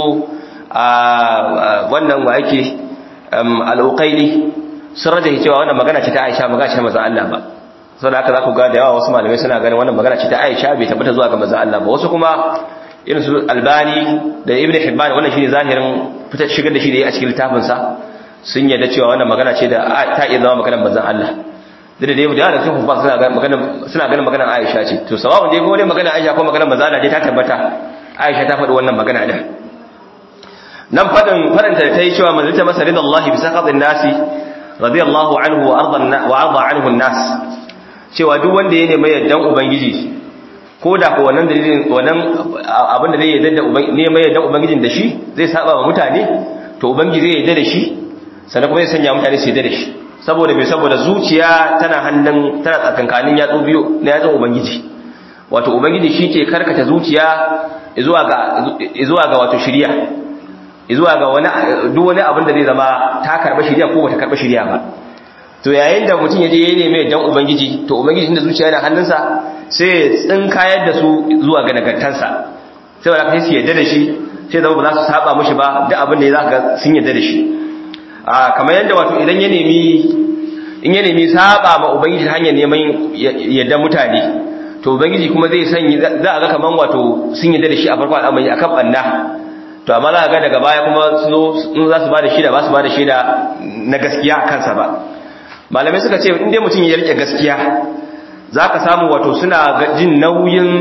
wannan wa yake al-Uqayli sun rajahi cewa wannan magana ce ta Aisha, magana ce manzo Allah ba. Saboda haka za ku ga da yawa wasu malamai suna ganin wannan magana ce ta Aisha, bai tabbata zuwa ga manzo Allah ba. Wasu kuma irin su Albani da Ibn Hibban, wannan shine zahirin fitar shigar da shi da yi a cikin littafin sa, sun yarda cewa wannan magana ce da ta iya zama maganar manzo Allah. Da dai da cikin hufan suna ganin maganar Aisha ce. To sawa'un dai ko ne maganar Aisha ko maganar manzo Allah dai ta tabbata Aisha ta faɗi wannan magana din. Nan fadanta da ta yi cewa man zata masa ridallahi bi saqatin nasi radiyallahu anhu wa arda anhu an-nas, cewa duk wanda ya nemi yardan ubangiji, ko da ko wannan dalilin wannan abin da zai yarda da neman yardan ubangijin da shi zai saba wa mutane, to ubangiji zai yarda da shi, sannan kuma zai sanya mutane su yarda da shi. Saboda zuciya tana tsakankanin yatsu biyu na yatsun ubangiji. Wato ubangiji shi ke karkata zuciya zuwa ga wato shiriya, zuwa ga duk wani abin da zai zama ta karba shiriya ko bata karba shiriya ba. To yayin da mutum ya je ya neme dan ubangiji, to ubangiji inda zuciya yana hannunsa sai ya tsinkayar da su zuwa ga nagartansa, sai wala kai su yarda da shi, sai zama ba za su saba mishi ba, duk abin da za ka sun yarda da shi. Kamar yadda wato idan ya nemi saba ma ubangiji hanyar neman yadda mutane, to ubangiji kuma zai sanya za a ga kaman wato sun yadda da shi a farkon al'amari akan banna, to amma za a ga daga baya kuma sun za su ba da shida ba su ba da shida na gaskiya a kansa ba. Malamai suka ce in dai mutum ya rike gaskiya, za ka samu wato suna jin nauyin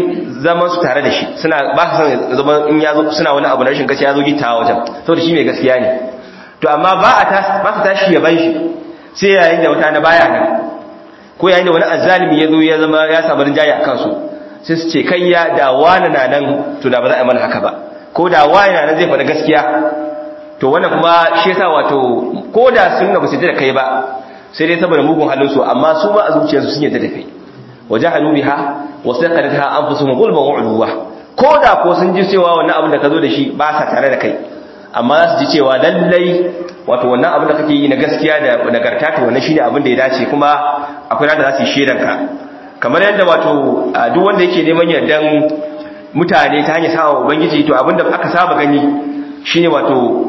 zaman su tare da shi suna ba su san zaman in ya zo suna wani abu na rashin gaskiya ya zo gittawa wajen saboda shi mai gaskiya ne to amma ba su tashi ya ban shi sai yayin da wata na baya nan ko yayin da wani azzalimi ya zo ya zama ya samu rinjaye a kansu sai su ce kai ya da wani na nan to da ba za a yi mana haka ba ko da wani na nan zai faɗa gaskiya to wannan kuma shi yasa wato ko da sun ga ba su da kai ba sai dai saboda mugun halin su amma su ba a zuciyarsu sun yadda da kai wajahadu biha wasaqalatha anfusuhum zulman wa ulwa ko da ko sun ji cewa wannan abin da ka zo da shi ba sa tare da kai amma za su ji cewa lallai wato wannan abin da kake yi na gaskiya da nagarta to wannan shine abin da ya dace kuma akwai da za su yi shedan ka kamar yadda wato duk wanda yake neman yardan mutane ta hanyar sawa ubangiji to abin da aka saba gani shine wato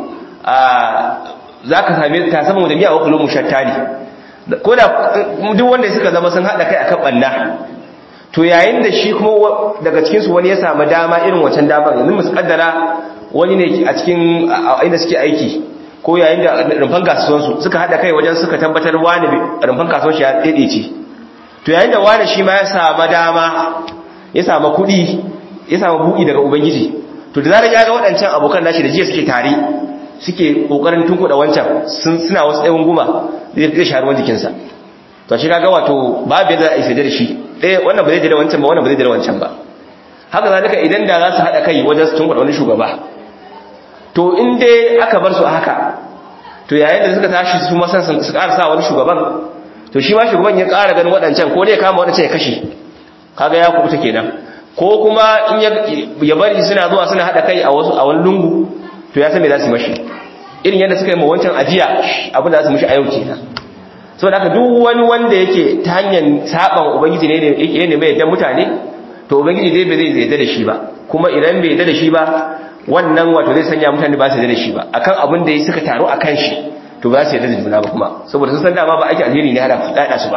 zaka same ta sama da miya wa kullu mushattali ko da duk wanda suka zama sun hada kai akan banna to yayin da shi kuma daga cikin su wani ya samu dama irin wancan damar yanzu musaddara wani ne a cikin inda suke aiki ko yayin da rumfan kasuwan su suka hada kai wajen suka tabbatar wani rumfan kasuwan shi ya daidaice to yayin da wani shi ma ya samu dama ya samu kuɗi ya samu buɗi daga ubangiji to da zarar ya ga waɗancan abokan nashi da jiya suke tare suke kokarin tunkuda wancan suna wasu ɗayan guma zai sha ruwan jikinsa to shi kaga wato babu yadda a isa da shi ɗaya wannan ba zai jira wancan ba wannan ba zai jira wancan ba haka zalika idan da za su haɗa kai wajen su tunkuda wani shugaba to in dai aka bar su a haka to yayin da suka tashi su masan su ƙara sa wani shugaban to shi ma shugaban ya ƙara ganin waɗancan ko dai kama waɗancan ya kashe kaga ya kubuta kenan ko kuma in ya bari suna zuwa suna haɗa kai a wani lungu to ya san me za su mashi irin yadda suka yi ma wancan ajiya abin da za su mashi a yau kenan so da haka duk wani wanda yake ta hanyar saban ubangiji ne yake ne mai yadda mutane to ubangiji dai bai zai yadda da shi ba kuma idan bai yadda da shi ba wannan wato zai sanya mutane ba su yadda da shi ba akan abin da suka taru akan shi to ba su yadda da juna ba kuma saboda sun san dama ba ake alheri ne hada su ba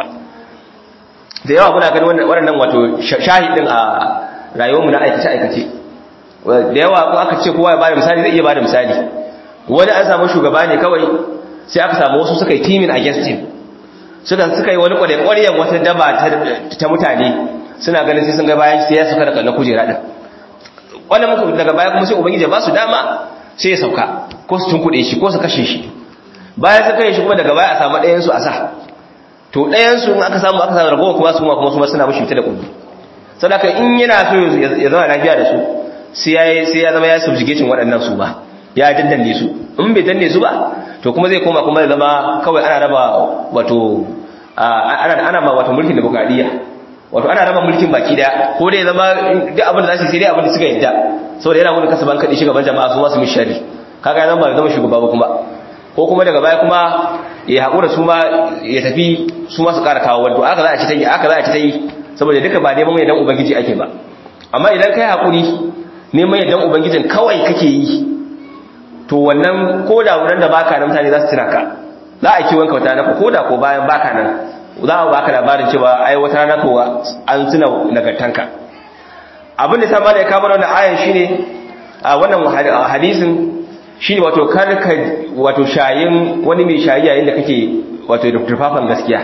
da yawa muna ganin wannan wato shahidin a rayuwarmu na aikace da yawa ko aka ce kowa ya bada misali zai iya bada misali wani an samu shugaba ne kawai sai aka samu wasu suka yi teaming against him suka yi wani ƙwaryen wata daba ta mutane suna ganin sai sun ga bayan sai ya suka da kallon kujera din wannan muku daga baya kuma sai ubangiji ba su dama sai ya sauka ko su tunkuɗe shi ko su kashe shi bayan suka kashe shi kuma daga baya a samu ɗayan su a sa to ɗayan su in aka samu ragowa kuma su suna mushi fita da kullu sadaka in yana so ya zama lafiya da su sai ya zama ya subjugation waɗannan su ba ya dandanne su in bai danne su ba to kuma zai koma kuma ya zama kawai ana raba wato ana ma wato mulkin demokradiyya wato ana raba mulkin baki daya ko dai zama duk abin da za su sai dai abin da suka yadda saboda yana gudun kasaban kaɗi shugaban jama'a su masu mishari kaga ya zama zama shugaba ba kuma ko kuma daga baya kuma ya haƙura su ma ya tafi su ma su ƙara kawo wando aka za a ci ta yi saboda duka ba neman yardan ubangiji ake ba amma idan kai haƙuri neman yardan ubangijin kawai kake yi to wannan ko da wurin da baka nan mutane za su tuna ka za a kiwon kauta naka ko da ko bayan baka nan za a baka labarin cewa ai wata rana ko an tuna nagartanka abin da ta mala ya kama wannan ayan shine a wannan hadisin shine wato karka wato shayin wani mai shayi yayin da kake wato da tufafan gaskiya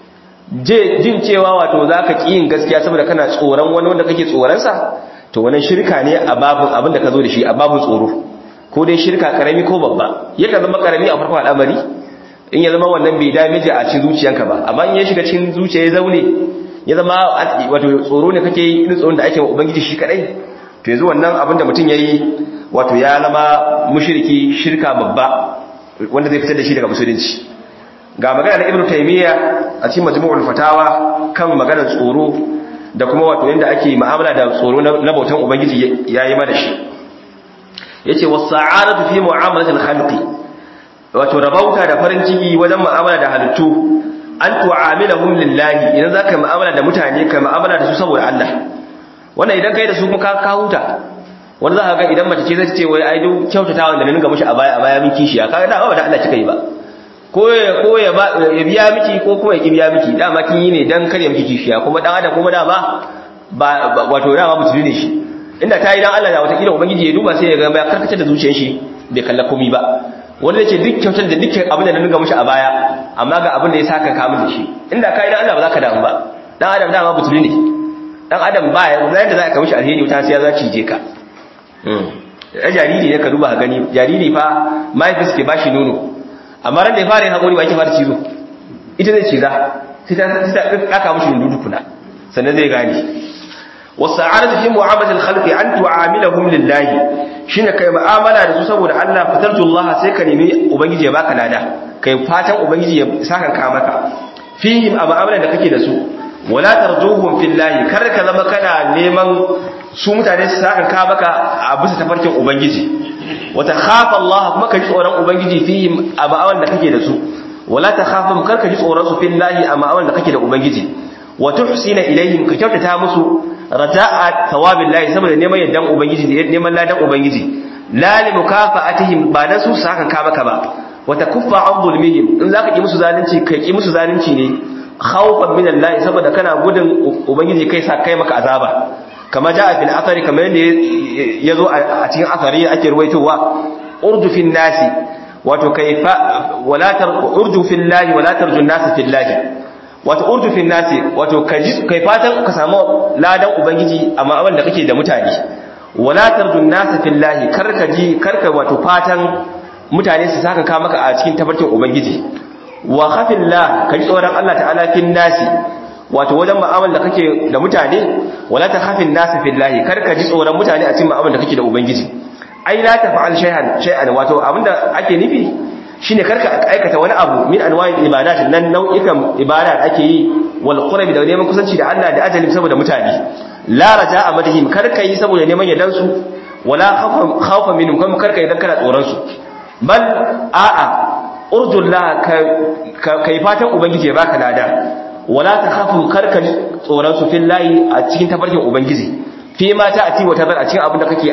jin cewa wato zaka ki yin gaskiya saboda kana tsoron wani wanda kake tsoron sa to wannan shirka ne a babun abin da ka zo da shi a babun tsoro ko dai shirka karami ko babba yaka zama karami a farkon al'amari in ya zama wannan bai damage a cikin zuciyanka ba amma in ya shiga cikin zuciya ya zaune ya zama wato tsoro ne kake yi irin tsoron da ake wa ubangiji shi kadai to yanzu wannan abin da mutum yayi wato ya zama mushriki shirka babba wanda zai fitar da shi daga musulunci ga magana na Ibn Taymiyyah a cikin Majmu'ul Fatawa kan maganar tsoro da kuma wato yanda ake mu'amala da tsoro na bautan ubangiji yayi mana shi yace was-sa'adatu fi mu'amalati al-khalqi wato rabauta da farin ciki wajen mu'amala da halittu an tu'amilahum lillahi idan zaka mu'amala da mutane ka mu'amala da su saboda Allah wannan idan kai da su kuma ka huta wanda za ka ga idan mace ce zai ce wai ai duk kyautatawa da ninga mishi a baya min kishiya kaga da ba da Allah kika yi ba ko ya biya miki ko kuma ya ki biya miki dama kin yi ne dan kare miki kishiya kuma dan adam kuma dama ba wato dama mutune ne shi inda ta yi dan Allah da wata kila ubangiji ya duba sai ya ga ya karkace da zuciyar shi bai kalla komai ba wanda yake duk kyautar da dukkan abin da na ninga mishi a baya amma ga abin da ya saka ka min da shi inda ka yi dan Allah ba za ka damu ba dan adam dama mutune ne dan adam ba yanda za ka mishi alheri wuta sai ya za cije ka da jariri ne ka duba ka gani jariri fa mahaifinsa ke bashi nono amma ran da ya fara yin hakuri ba yake fara cizo ita zai ciza sai ta kaka mishi dundu kuna sannan zai gane wasa'adatu fi mu'amalati al-khalqi an tu'amilahum lillahi shine kai mu'amala da su saboda Allah fatarju Allah sai ka nemi ubangiji ya baka lada kai fatan ubangiji ya saka ka maka fihim a mu'amalan da kake da su wala tarjuhum fillahi kar ka zama kana neman su mutane su saka ka maka a bisa tafarkin ubangiji wata khafa Allah kuma ka ji tsoron ubangiji fihim a mu'amalan da kake da su wala takhafum kar ka ji tsoron su fillahi a mu'amalan da kake da ubangiji wa tuhsina ilaihim ka kyautata musu raja'a thawabillahi saboda neman yaddan ubangiji neman ladan ubangiji la li mukafa'atihim ba dan su saka ka maka ba wa takuffa an zulmihim in zaka ki musu zalunci kai ki musu zalunci ne khawfan min Allah saboda kana gudun ubangiji kai sa kai maka azaba kama ja'a fil athari kamar yadda yazo a cikin athari ake ruwaitowa urdu fil nasi wato kaifa wala urdu fil lahi wala tarju an-nas fil lahi wato urdu fil nasi wato kai fatan ka samu ladan ubangiji amma abin da kake da mutane wala tarju an-nas fil lahi karka wato fatan mutane su saka ka maka a cikin tabarkin ubangiji wa khafillah kai tsoron Allah ta'ala fil nasi wato wajen mu'amalar da kake da mutane wala takhafin nas fil lahi karka ji tsoron mutane a cikin mu'amalar da kake da ubangiji ai la tafa'al shay'an wato abinda ake nufi shine karka aikata wani abu min anwa'il ibadat nan nau'ikan ibada ake yi wal qurbi da neman kusanci da Allah da ajali saboda mutane la raja'a madahim karka yi saboda neman yadan su wala khawfa minhum kuma karka idan kana tsoron su bal a'a urjullah kai fatan ubangiji ya baka lada wala takhafu karka tsoron su fillahi a cikin tafarkin ubangiji fi ma ta ati wata bar a cikin abin da kake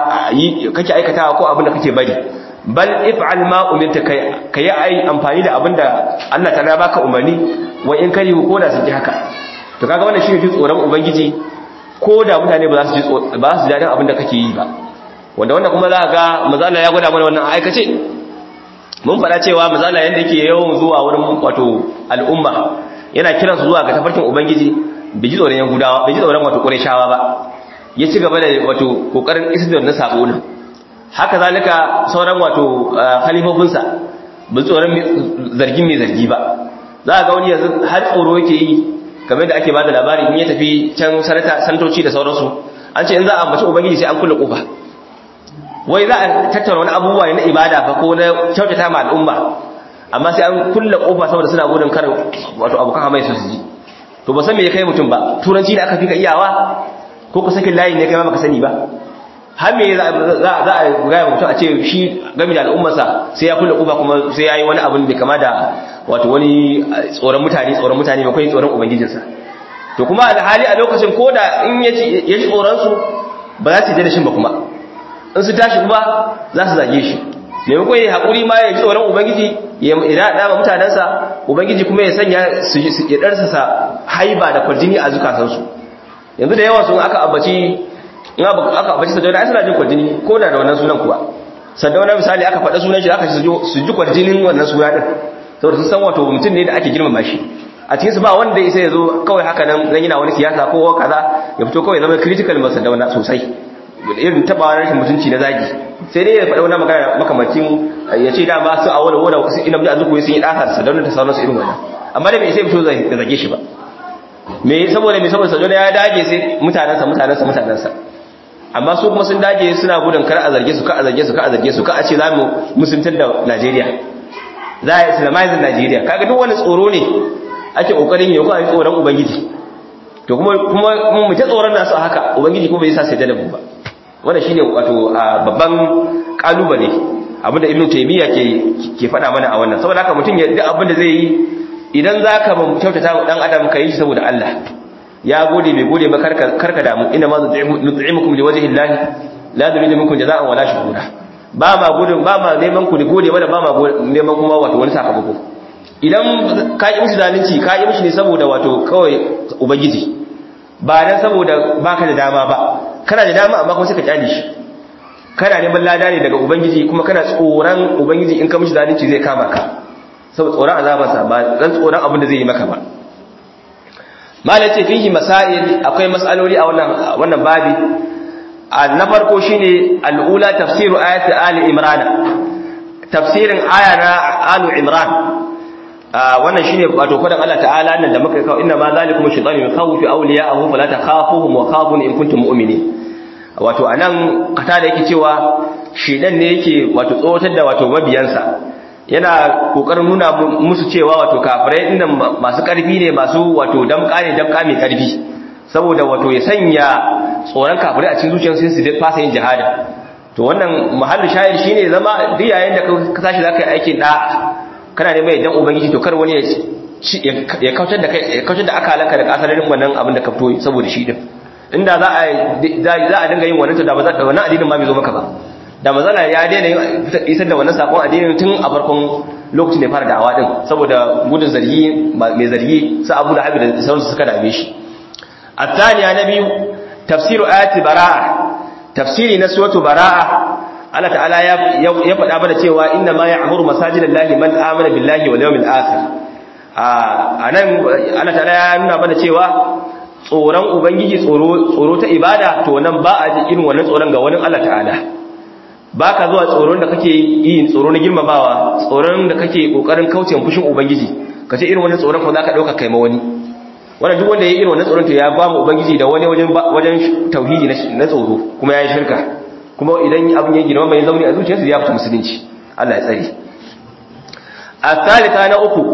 aikatawa ko abin da kake bari bal if'al ma umirta kai ai amfani da abinda Allah ta baka umarni wa in kari ko da su ji haka to kaga wannan shine ji tsoron ubangiji ko da mutane ba za su ji dadin abinda kake yi ba wanda wannan kuma za ga manzo Allah ya gwada mana wannan aikace mun fara cewa manzo Allah yanda yake yawan zuwa wurin wato al'umma yana kiransu zuwa ga tafarkin ubangiji bai ji tsoron yahudawa bai ji tsoron wato qurayshawa ba ya ci gaba da wato kokarin isar da sabo nan haka zalika sauran wato khalifofinsa ba tsoron zargin mai zargi ba za ga wani yanzu har tsoro yake yi kamar da ake bada labari in ya tafi can santoci da sauransu an ce in za a ambaci ubangiji sai an kulle kofa wai za a tattauna wani abubuwa na ibada fa ko na kyautata ma al'umma amma sai an kulle kofa saboda suna gudun kar wato abokan hamai su ji to ba san me ya kai mutum ba turanci da aka fika iyawa ko ku sakin layi ne kai ma baka sani ba har me za a gaya mutum a ce shi game da al'ummarsa sai ya kulle kofa kuma sai ya yi wani abin da kama da wato wani tsoron mutane ba kai tsoron ubangijinsa to kuma alhali a lokacin ko da in ya ji tsoronsu ba za su yi da shi ba kuma in su tashi kuma za su zage shi maimakon ya haƙuri ma ya ji tsoron ubangiji ya daɗa mutanensa ubangiji kuma ya sanya ya ɗarsasa haiba da kwarjini a zukatansu yanzu da yawa sun aka ambaci sadauna ai suna jin kwarjini ko da wannan sunan kuwa sadauna misali aka faɗa sunan shi aka su ji kwarjinin wannan suna ɗin saboda sun san wato mutum ne da ake girmama shi a cikin su ba wanda isa ya zo kawai haka nan dan yana wani siyasa ko kaza ya fito kawai zama critical masa sadauna sosai irin tabawa rashin mutunci na zagi sai dai ya faɗa wani magana makamacin ya ce da ba su a wala su ina da azuku sun yi ɗasa sadauna ta sauransu irin wannan amma da bai sai fito da zage shi ba saboda sadauna ya dage sai mutanensa amma su kuma sun dage suna gudun kar a zarge su ka a ce za mu musuntar da Najeriya za a islamizing Najeriya kaga duk wani tsoro ne ake kokarin yi ko a yi tsoron ubangiji to kuma mu ta tsoron nasu a haka ubangiji kuma bai sa sai da mu ba wannan shine wato babban kalubale abinda Ibn Taymiyyah ke faɗa mana a wannan saboda haka mutum ya duk abinda zai yi idan zaka ba kyautata wa dan adam kai shi saboda Allah ya gode bai gode ba karka damu inna ma nut'imukum liwajhi Allah la nuridu minkum jazaa'an wala shukura ba ma neman ku gode mana ba ma neman kuma wato wani sakamako idan ka yi mishi zalunci ka yi mishi ne saboda wato kawai ubangiji ba dan saboda baka da dama ba kana da dama amma kuma sai ka kyale shi kana neman lada ne daga ubangiji kuma kana tsoron ubangiji in ka mishi zalunci zai kama ka saboda tsoron azabarsa ba dan tsoron abin da zai yi maka ba malai ce fihi masail akwai mas'aloli a wannan babi na farko shine al-ula tafsiru ayati ali imran tafsirin aya na ali imran wannan shine wato fadan Allah ta'ala nan da muka kawo inna ma zalikum shaytanu yakhawifu awliya'ahu fala takhafuhum wa khafun in kuntum mu'minin wato anan kata da yake cewa shedan ne yake wato tsotar da wato mabiyansa yana kokarin nuna musu cewa wato kafirai dinnan masu karfi ne masu wato damka mai karfi saboda wato ya sanya tsoron kafirai a cikin zuciyarsu su fasa yin jihada to wannan mahallin shayar shine zama duk yayin da ka tashi zaka yi aikin da kana ne mai dan ubangiji to kar wani ya kautar da kai ya kautar da akalanka da asalin wannan abin da ka fito saboda shi din inda za a dinga yin wannan to da ba za wannan addinin ma bai zo maka ba da mazala ya daina isar da wannan sakon addinin tun a farkon lokacin da ya fara da'awa din saboda gudun zargi mai zargi sa Abu Lahab da sauransu suka dame shi الثانية نبي تفسير آيات براءة تفسير نسوة براءة الله تعالى يفعل أبدا تيوى إنما يعمر مساجد الله من آمن بالله واليوم الآخر الله تعالى يقول أبدا تيوى tsoron ubangiji tsoro ta ibada to nan ba a ji irin wannan tsoron ga wani Allah ta'ala ba ka zuwa tsoron da kake yi tsoro na girmamawa tsoron da kake kokarin kaucewa fushin ubangiji kace irin wannan tsoron ko zaka dauka kai ma wani wannan duk wanda ya irin wannan tsoron to ya ba mu ubangiji da wani wajen tauhidi na tsoro kuma ya yi shirka kuma idan abin ya girma bai zauni a zuciyarsa ya fita musulunci Allah ya tsare الثالثة na uku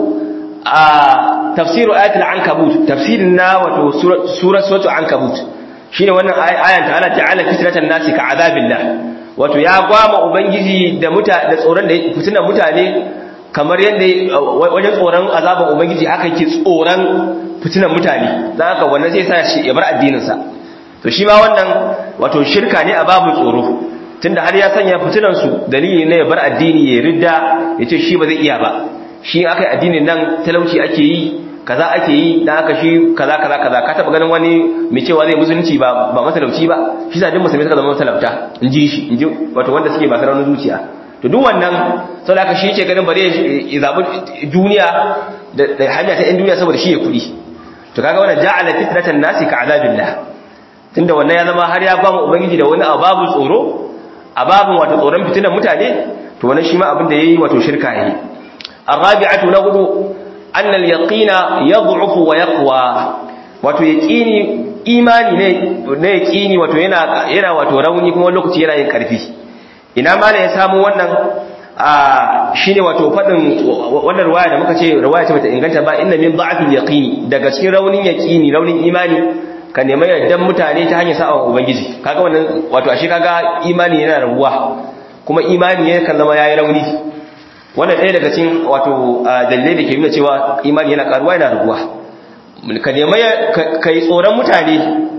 tafsiru ayatul ankabut tafsirin na wato suratul ankabut shine wannan ayan ta Allah ta'ala fitratan nasi ka azabillah wato ya gwama ubangiji da tsoron da fitinan mutane kamar yadda wajen tsoron azaban ubangiji aka yake tsoron fitinan mutane dan haka wannan sai sa shi ya bar addinin sa to shi ma wannan wato shirka ne a babu tsoro tunda har ya sanya fitinan su dalili ne ya bar addini ya ridda yace shi ba zai iya ba shi akai addinin nan talauci ake yi kaza ake yi dan haka shi kaza ka taba ganin wani mai cewa zai musulunci ba matalauci ba shi sa din musulmi suka zama matalauta inji wato wanda suke ba raunin zuciya to duk wannan sau da shi yake ganin bare ya zabi duniya da hanya ta yan duniya saboda shi ya kudi to kaga wannan ja'ala fitnatan nasi ka azabillah tunda wannan ya zama har ya ba mu ubangiji da wani ababu tsoro ababun wato tsoron fitinan mutane to wannan shi ma abin da yayi wato shirka yayi الرابعة نقول أن اليقين يضعف ويقوى wato yaqini imani ne yaqini wato yana wato rauni kuma lokaci yana yin karfi ina ma ne ya samu wannan shine wato fadin wannan riwaya da muka ce riwaya ce bata inganta ba inna min da'fil yaqini daga cikin raunin yaqini raunin imani ka nemi yardan mutane ta hanyar sa'a ubangiji kaga wannan wato ashe kaga imani yana rabuwa kuma imani ne kan zama yayi rauni wannan ɗaya daga cikin wato dalilai da ke nuna cewa imani yana karuwa yana raguwa ka nema kai tsoron mutane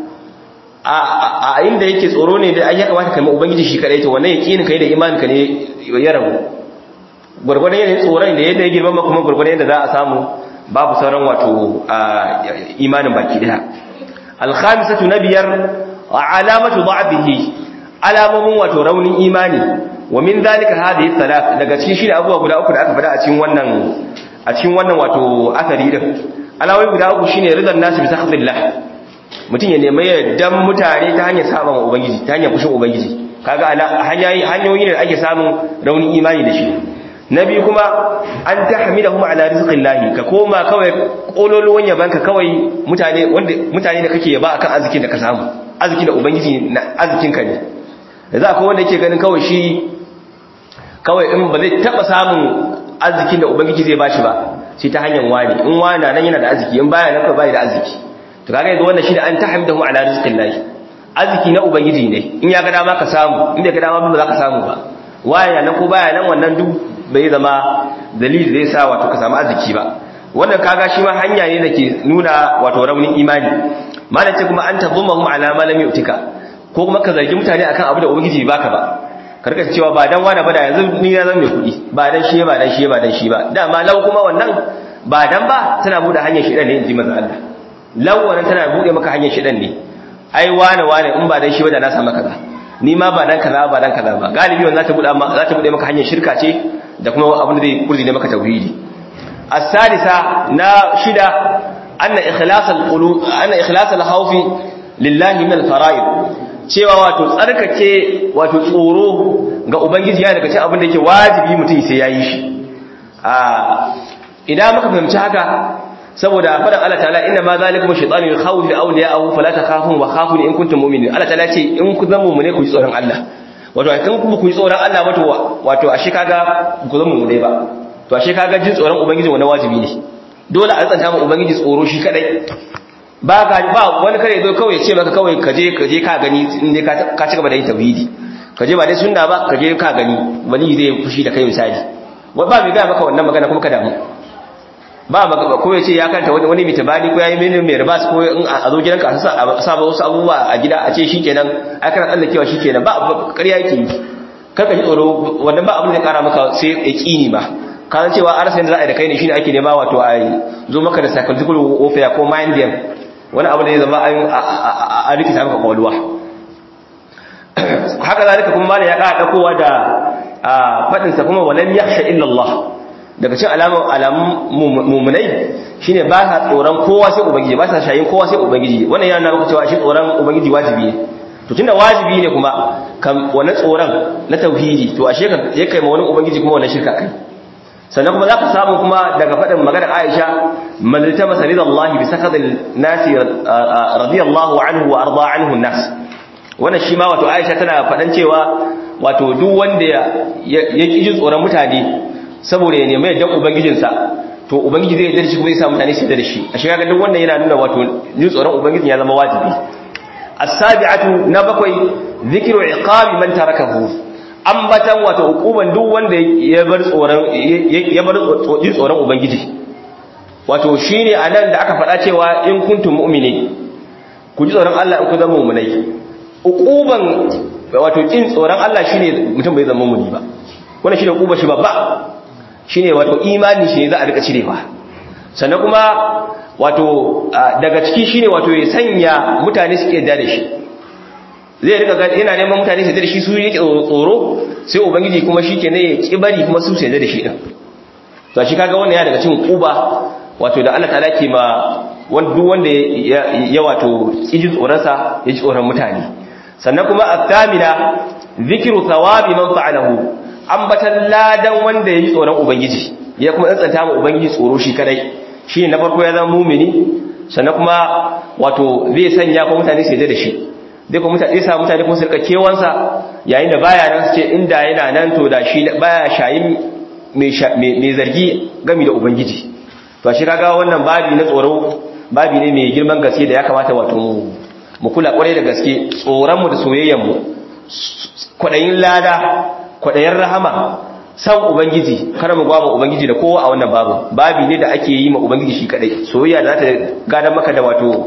a inda yake tsoro ne da ya kamata kai ubangiji shi kadai to wannan yakinin kai da imani ka ne ya ragu gurgurdan yanayin tsoron da yadda ya girma kuma gurgurdan yadda za a samu babu sauran wato imanin baki daya al-khamisatu nabiyar alamatu da'bihi alamomin wato raunin imani wa min zalika hadhihi thalath daga cikin shi da abubuwa guda uku da aka fada a cikin wannan wato asari din alawai guda uku shine ridan nasu bi sakhatillah mutun ya nemi yaddan mutane ta hanyar saban ubangiji ta hanyar fushin ubangiji kaga hanyoyi ne da ake samun raunin imani da shi nabi kuma an tahmidahum ala rizqillah ka koma kawai kololuwan yabanka kawai mutane da kake yaba akan arzikin da ka samu arziki da ubangiji na arzikin ka ne da za akwai wanda yake ganin kawai shi kawai in ba zai taba samun arzikin da ubangiji zai bashi ba sai ta hanyar wani in wani nan yana da arziki in baya nan bai da arziki to kaga yanzu wannan shi da an tahmidahu ala rizqillahi arziki na ubangiji ne in ya ga dama ka samu in bai ga dama ba za ka samu ba waya nan ko baya nan wannan duk bai zama dalili zai sa wato ka samu arziki ba wannan kaga shi ma hanya ne dake nuna wato raunin imani malace kuma an tadhumahum ala ma lam yu'tika ko kuma ka zargi mutane akan abu da ubangiji baka ba karka cewa ba dan wani ba da yanzu ni ya zama mai kudi ba dan shi ba dama lau kuma wannan ba dan ba tana bude hanyar shedan ne inji manzo Allah lau wannan tana bude maka hanyar shedan ne ai wani in ba dan shi ba da na samu kaza ni ma ba dan kaza ba galibi wannan za ta bude maka hanyar shirka ce da kuma abin da zai kurzi ne maka tauhidi as-salisa na shida anna ikhlasal khawfi lillahi min al-fara'id cewa wato tsarkake wato tsoro ga ubangiji ya daga cikin abin da yake wajibi mutum sai yayi shi idan muka fahimci haka saboda fadan Allah ta'ala inna ma zalikum shaytanu yakhawfu awliya'ahu fala takhafun wa khafuni in kuntum mu'minin Allah ta'ala ce in ku zama mu'mine ku yi tsoron Allah wato in kuma ku yi tsoron Allah wato ashe kaga ku zama mu'mine ba to ashe kaga jin tsoron ubangiji wannan wajibi ne dole a tsanta mu ubangiji tsoro shi kadai ba wani kare zo kawai ce maka kawai kaje ka gani in dai ka ci gaba da yin tauhidi kaje ba dai sunna ba kaje ka gani wani zai fushi da kai misali ba mai ga maka wannan magana kuma ka damu ba maka ko yace ya kanta wani mitabani ko yayi mai ribas ko in a zo gidanka a sa ba wasu abubuwa a gida a ce shikenan ai kana tsallakewa shikenan ba ƙarya yake yi karka ji tsoro wannan ba abin da ya kara maka sai yaqini ba kan cewa arsan da za a yi da kai ne shine ake nema wato ai zo maka da psychological warfare ko mind game wani abu da ya zama an rikita maka kwalwa haka zalika kuma malai ya kara dakowa da fadinsa kuma walam yakhsha illa Allah daga cikin alamun mu'minai shine ba sa tsoron kowa sai ubangiji ba sa shayin kowa sai ubangiji wannan yana nuna cewa shi tsoron ubangiji wajibi ne to tunda wajibi ne kuma kan wannan tsoron na tauhidi to ashe ka ya kai ma wani ubangiji kuma wannan shirka kai sannan kuma zaka samu kuma daga fadin maganar Aisha man iltamasa ridallahi bi sakhatil nasi radiyallahu anhu wa arda anhu an-nas wannan shi ma wato Aisha tana fadan cewa wato duk wanda ya ki jin tsoron mutane saboda ya nemi yadda ubangijinsa to ubangiji zai yarda shi kuma zai sa mutane su yarda da shi ashe kaga duk wannan yana nuna wato jin tsoron ubangijin ya zama wajibi as-sabi'atu na bakwai dhikru iqabi man tarakahu ambatan wato hukuman duk wanda ya bar jin tsoron ubangiji wato shine anan da aka faɗa cewa in kuntum mu'mini ku ji tsoron Allah in ku zama mu'minai hukuman wato kin tsoron Allah shine mutum bai zama mu'mini ba wannan shine hukuba shi babba shine wato imani shine za a rika cirewa sannan kuma wato daga ciki shine wato ya sanya mutane suke yarda da shi zai rika ga yana neman mutane su yarda da shi su yake tsoro sai ubangiji kuma shikenan ya kibari kuma su yarda da shi din to shi kaga wannan ya daga cikin kuba wato da Allah ta'ala ke ma duk wanda ya wato kijin tsoron sa ya ji tsoron mutane sannan kuma at-tamina zikru thawabi man fa'alahu ambatan ladan wanda ya ji tsoron ubangiji ya kuma tsantsanta ma ubangiji tsoro shi kadai shi na farko ya zama mumini sannan kuma wato zai sanya ko mutane su yarda da shi dai ko mutane sa mutane kuma su rika kewansa yayin da baya nan su ce inda yana nan to da shi baya shayin mai zargi gami da ubangiji to shi kaga wannan babi na tsoro babi ne mai girman gaske da ya kamata wato mu kula kwarai da gaske tsoron mu da soyayyen mu kwadayin lada kwadayin rahama san ubangiji kada mu gwama ubangiji da kowa a wannan babi ne da ake yi ma ubangiji shi kadai soyayya da za ta gadan maka da wato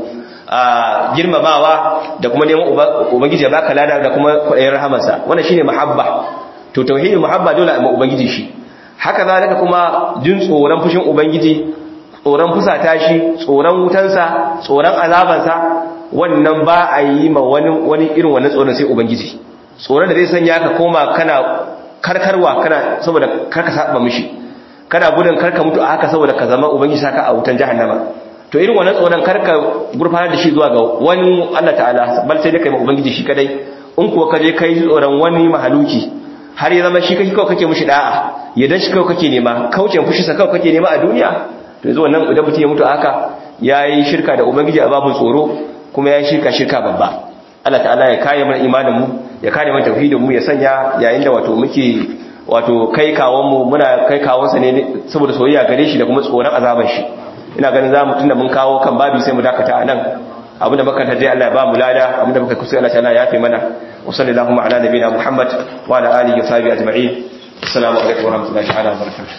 girmamawa da kuma neman ubangiji ya baka lada da kuma kwadayin rahamarsa wannan shine muhabba to tauhidin muhabba dole a ubangiji shi haka zalika kuma jin tsoron fushin ubangiji tsoron fusata shi tsoron wutansa tsoron azabansa wannan ba a yi ma wani irin wannan tsoron sai ubangiji tsoron da zai sanya ka koma kana karkarwa kana saboda karka saba mishi kana gudun karka mutu a haka saboda ka zama ubangiji saka a wutan jahannama to irin wannan tsoron karka gurfanar da shi zuwa ga wani Allah ta'ala bal sai da kai ma ubangiji shi kadai in kuwa kaje kai tsoron wani mahaluki har ya zama shi kawai kake mishi da'a yadan shi kawai kake nema kaucin fushi sa kawai kake nema a duniya to yanzu wannan idan mutum ya mutu haka yayi shirka da ubangiji a babu tsoro kuma yayi shirka babba Allah ta'ala ya kare mana imanin mu ya kare mana tauhidin mu ya sanya yayin da wato muke wato kai kawon mu muna kai kawon sa ne saboda soyayya gare shi da kuma tsoron azaban shi ina ganin zamu tunda mun kawo kan babi sai mu dakata anan abinda baka taje Allah ya ba mu lada abinda baka kusa Allah ta'ala ya fi mana wa sallallahu ala nabiyina Muhammad wa ala alihi wa sahbihi ajma'in assalamu alaikum wa rahmatullahi ta'ala wa barakatuh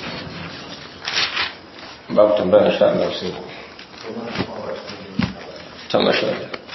babu tambaya insha Allah sai tamasha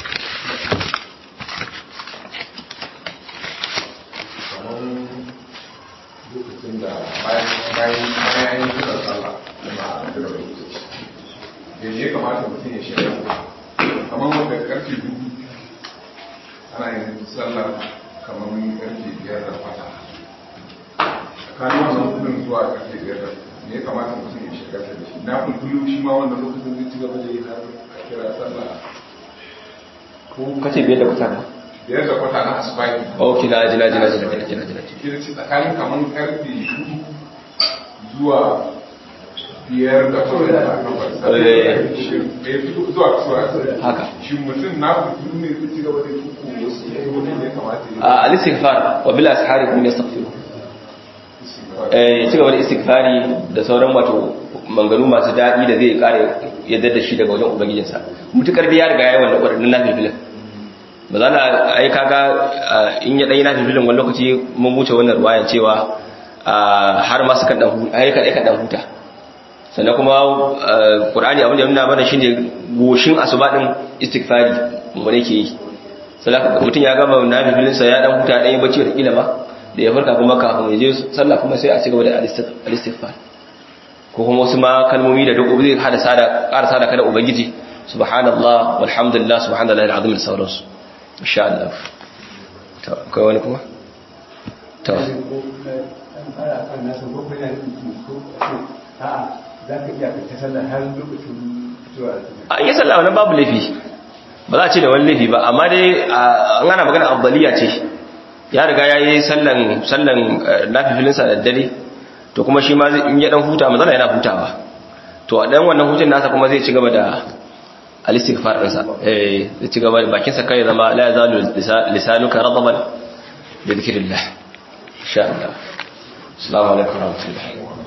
lokacin da bayan kiran sallah da ba a da lokaci yanzu ya kamata mutum ya shirya kamar wanda karfe 2 ana yin sallah kamar karfe 5 da kwata tsakanin wannan kudin zuwa karfe 5 ne ya kamata mutum ya shirya shagalta da shi na fulfulu shi ma wannan lokacin zai ci gaba da yi har a kira sallah ko kace biyar da kwata ba biyar da kwata na asibiti ok na ji kira ci tsakanin kamar karfe 4 zuwa biyar da kwata na zuwa haka shi mutum na fulfulu ne zai ci gaba da yi ko wasu ne kamata yi al-istighfar wa bil ashari hum yastaghfirun ci gaba da istighfari da sauran wato manganu masu daɗi da zai kare yadda da shi daga wajen ubangijinsa mutukar da ya riga yayin wannan ƙwarin nafilin ba za na ai kaga in ya dai nafilin wani lokaci mun wuce wannan ruwayan cewa har ma suka dan huta sannan kuma qur'ani abin da nuna mana shine goshin asuba din istighfari mun yake yi sai mutum ya gama nafilin sa ya dan huta dan yi bacci da kila ba da ya farka kuma kafin ya je sallah kuma sai a cigaba da al-istighfar ko kuma wasu ma kalmomi da duk zai hada ƙarasa da kada ubangiji subhanallah walhamdulillah subhanallahi alazim da sauransu insha Allah to kai wani kuma to an yi sallah wannan babu laifi ba za a ce da wani laifi ba amma dai an gana magana afdaliya ce ya riga ya yi sallan nafifilinsa da dare to kuma shi ma in ya dan huta mazana yana hutawa to a dan wannan hutun nasa kuma zai ci gaba da al-istighfar ɗinsa zai ci gaba da bakinsa kai zama la yazalu lisanuka radaban bi dhikrillah insha Allah assalamu alaikum wa rahmatullahi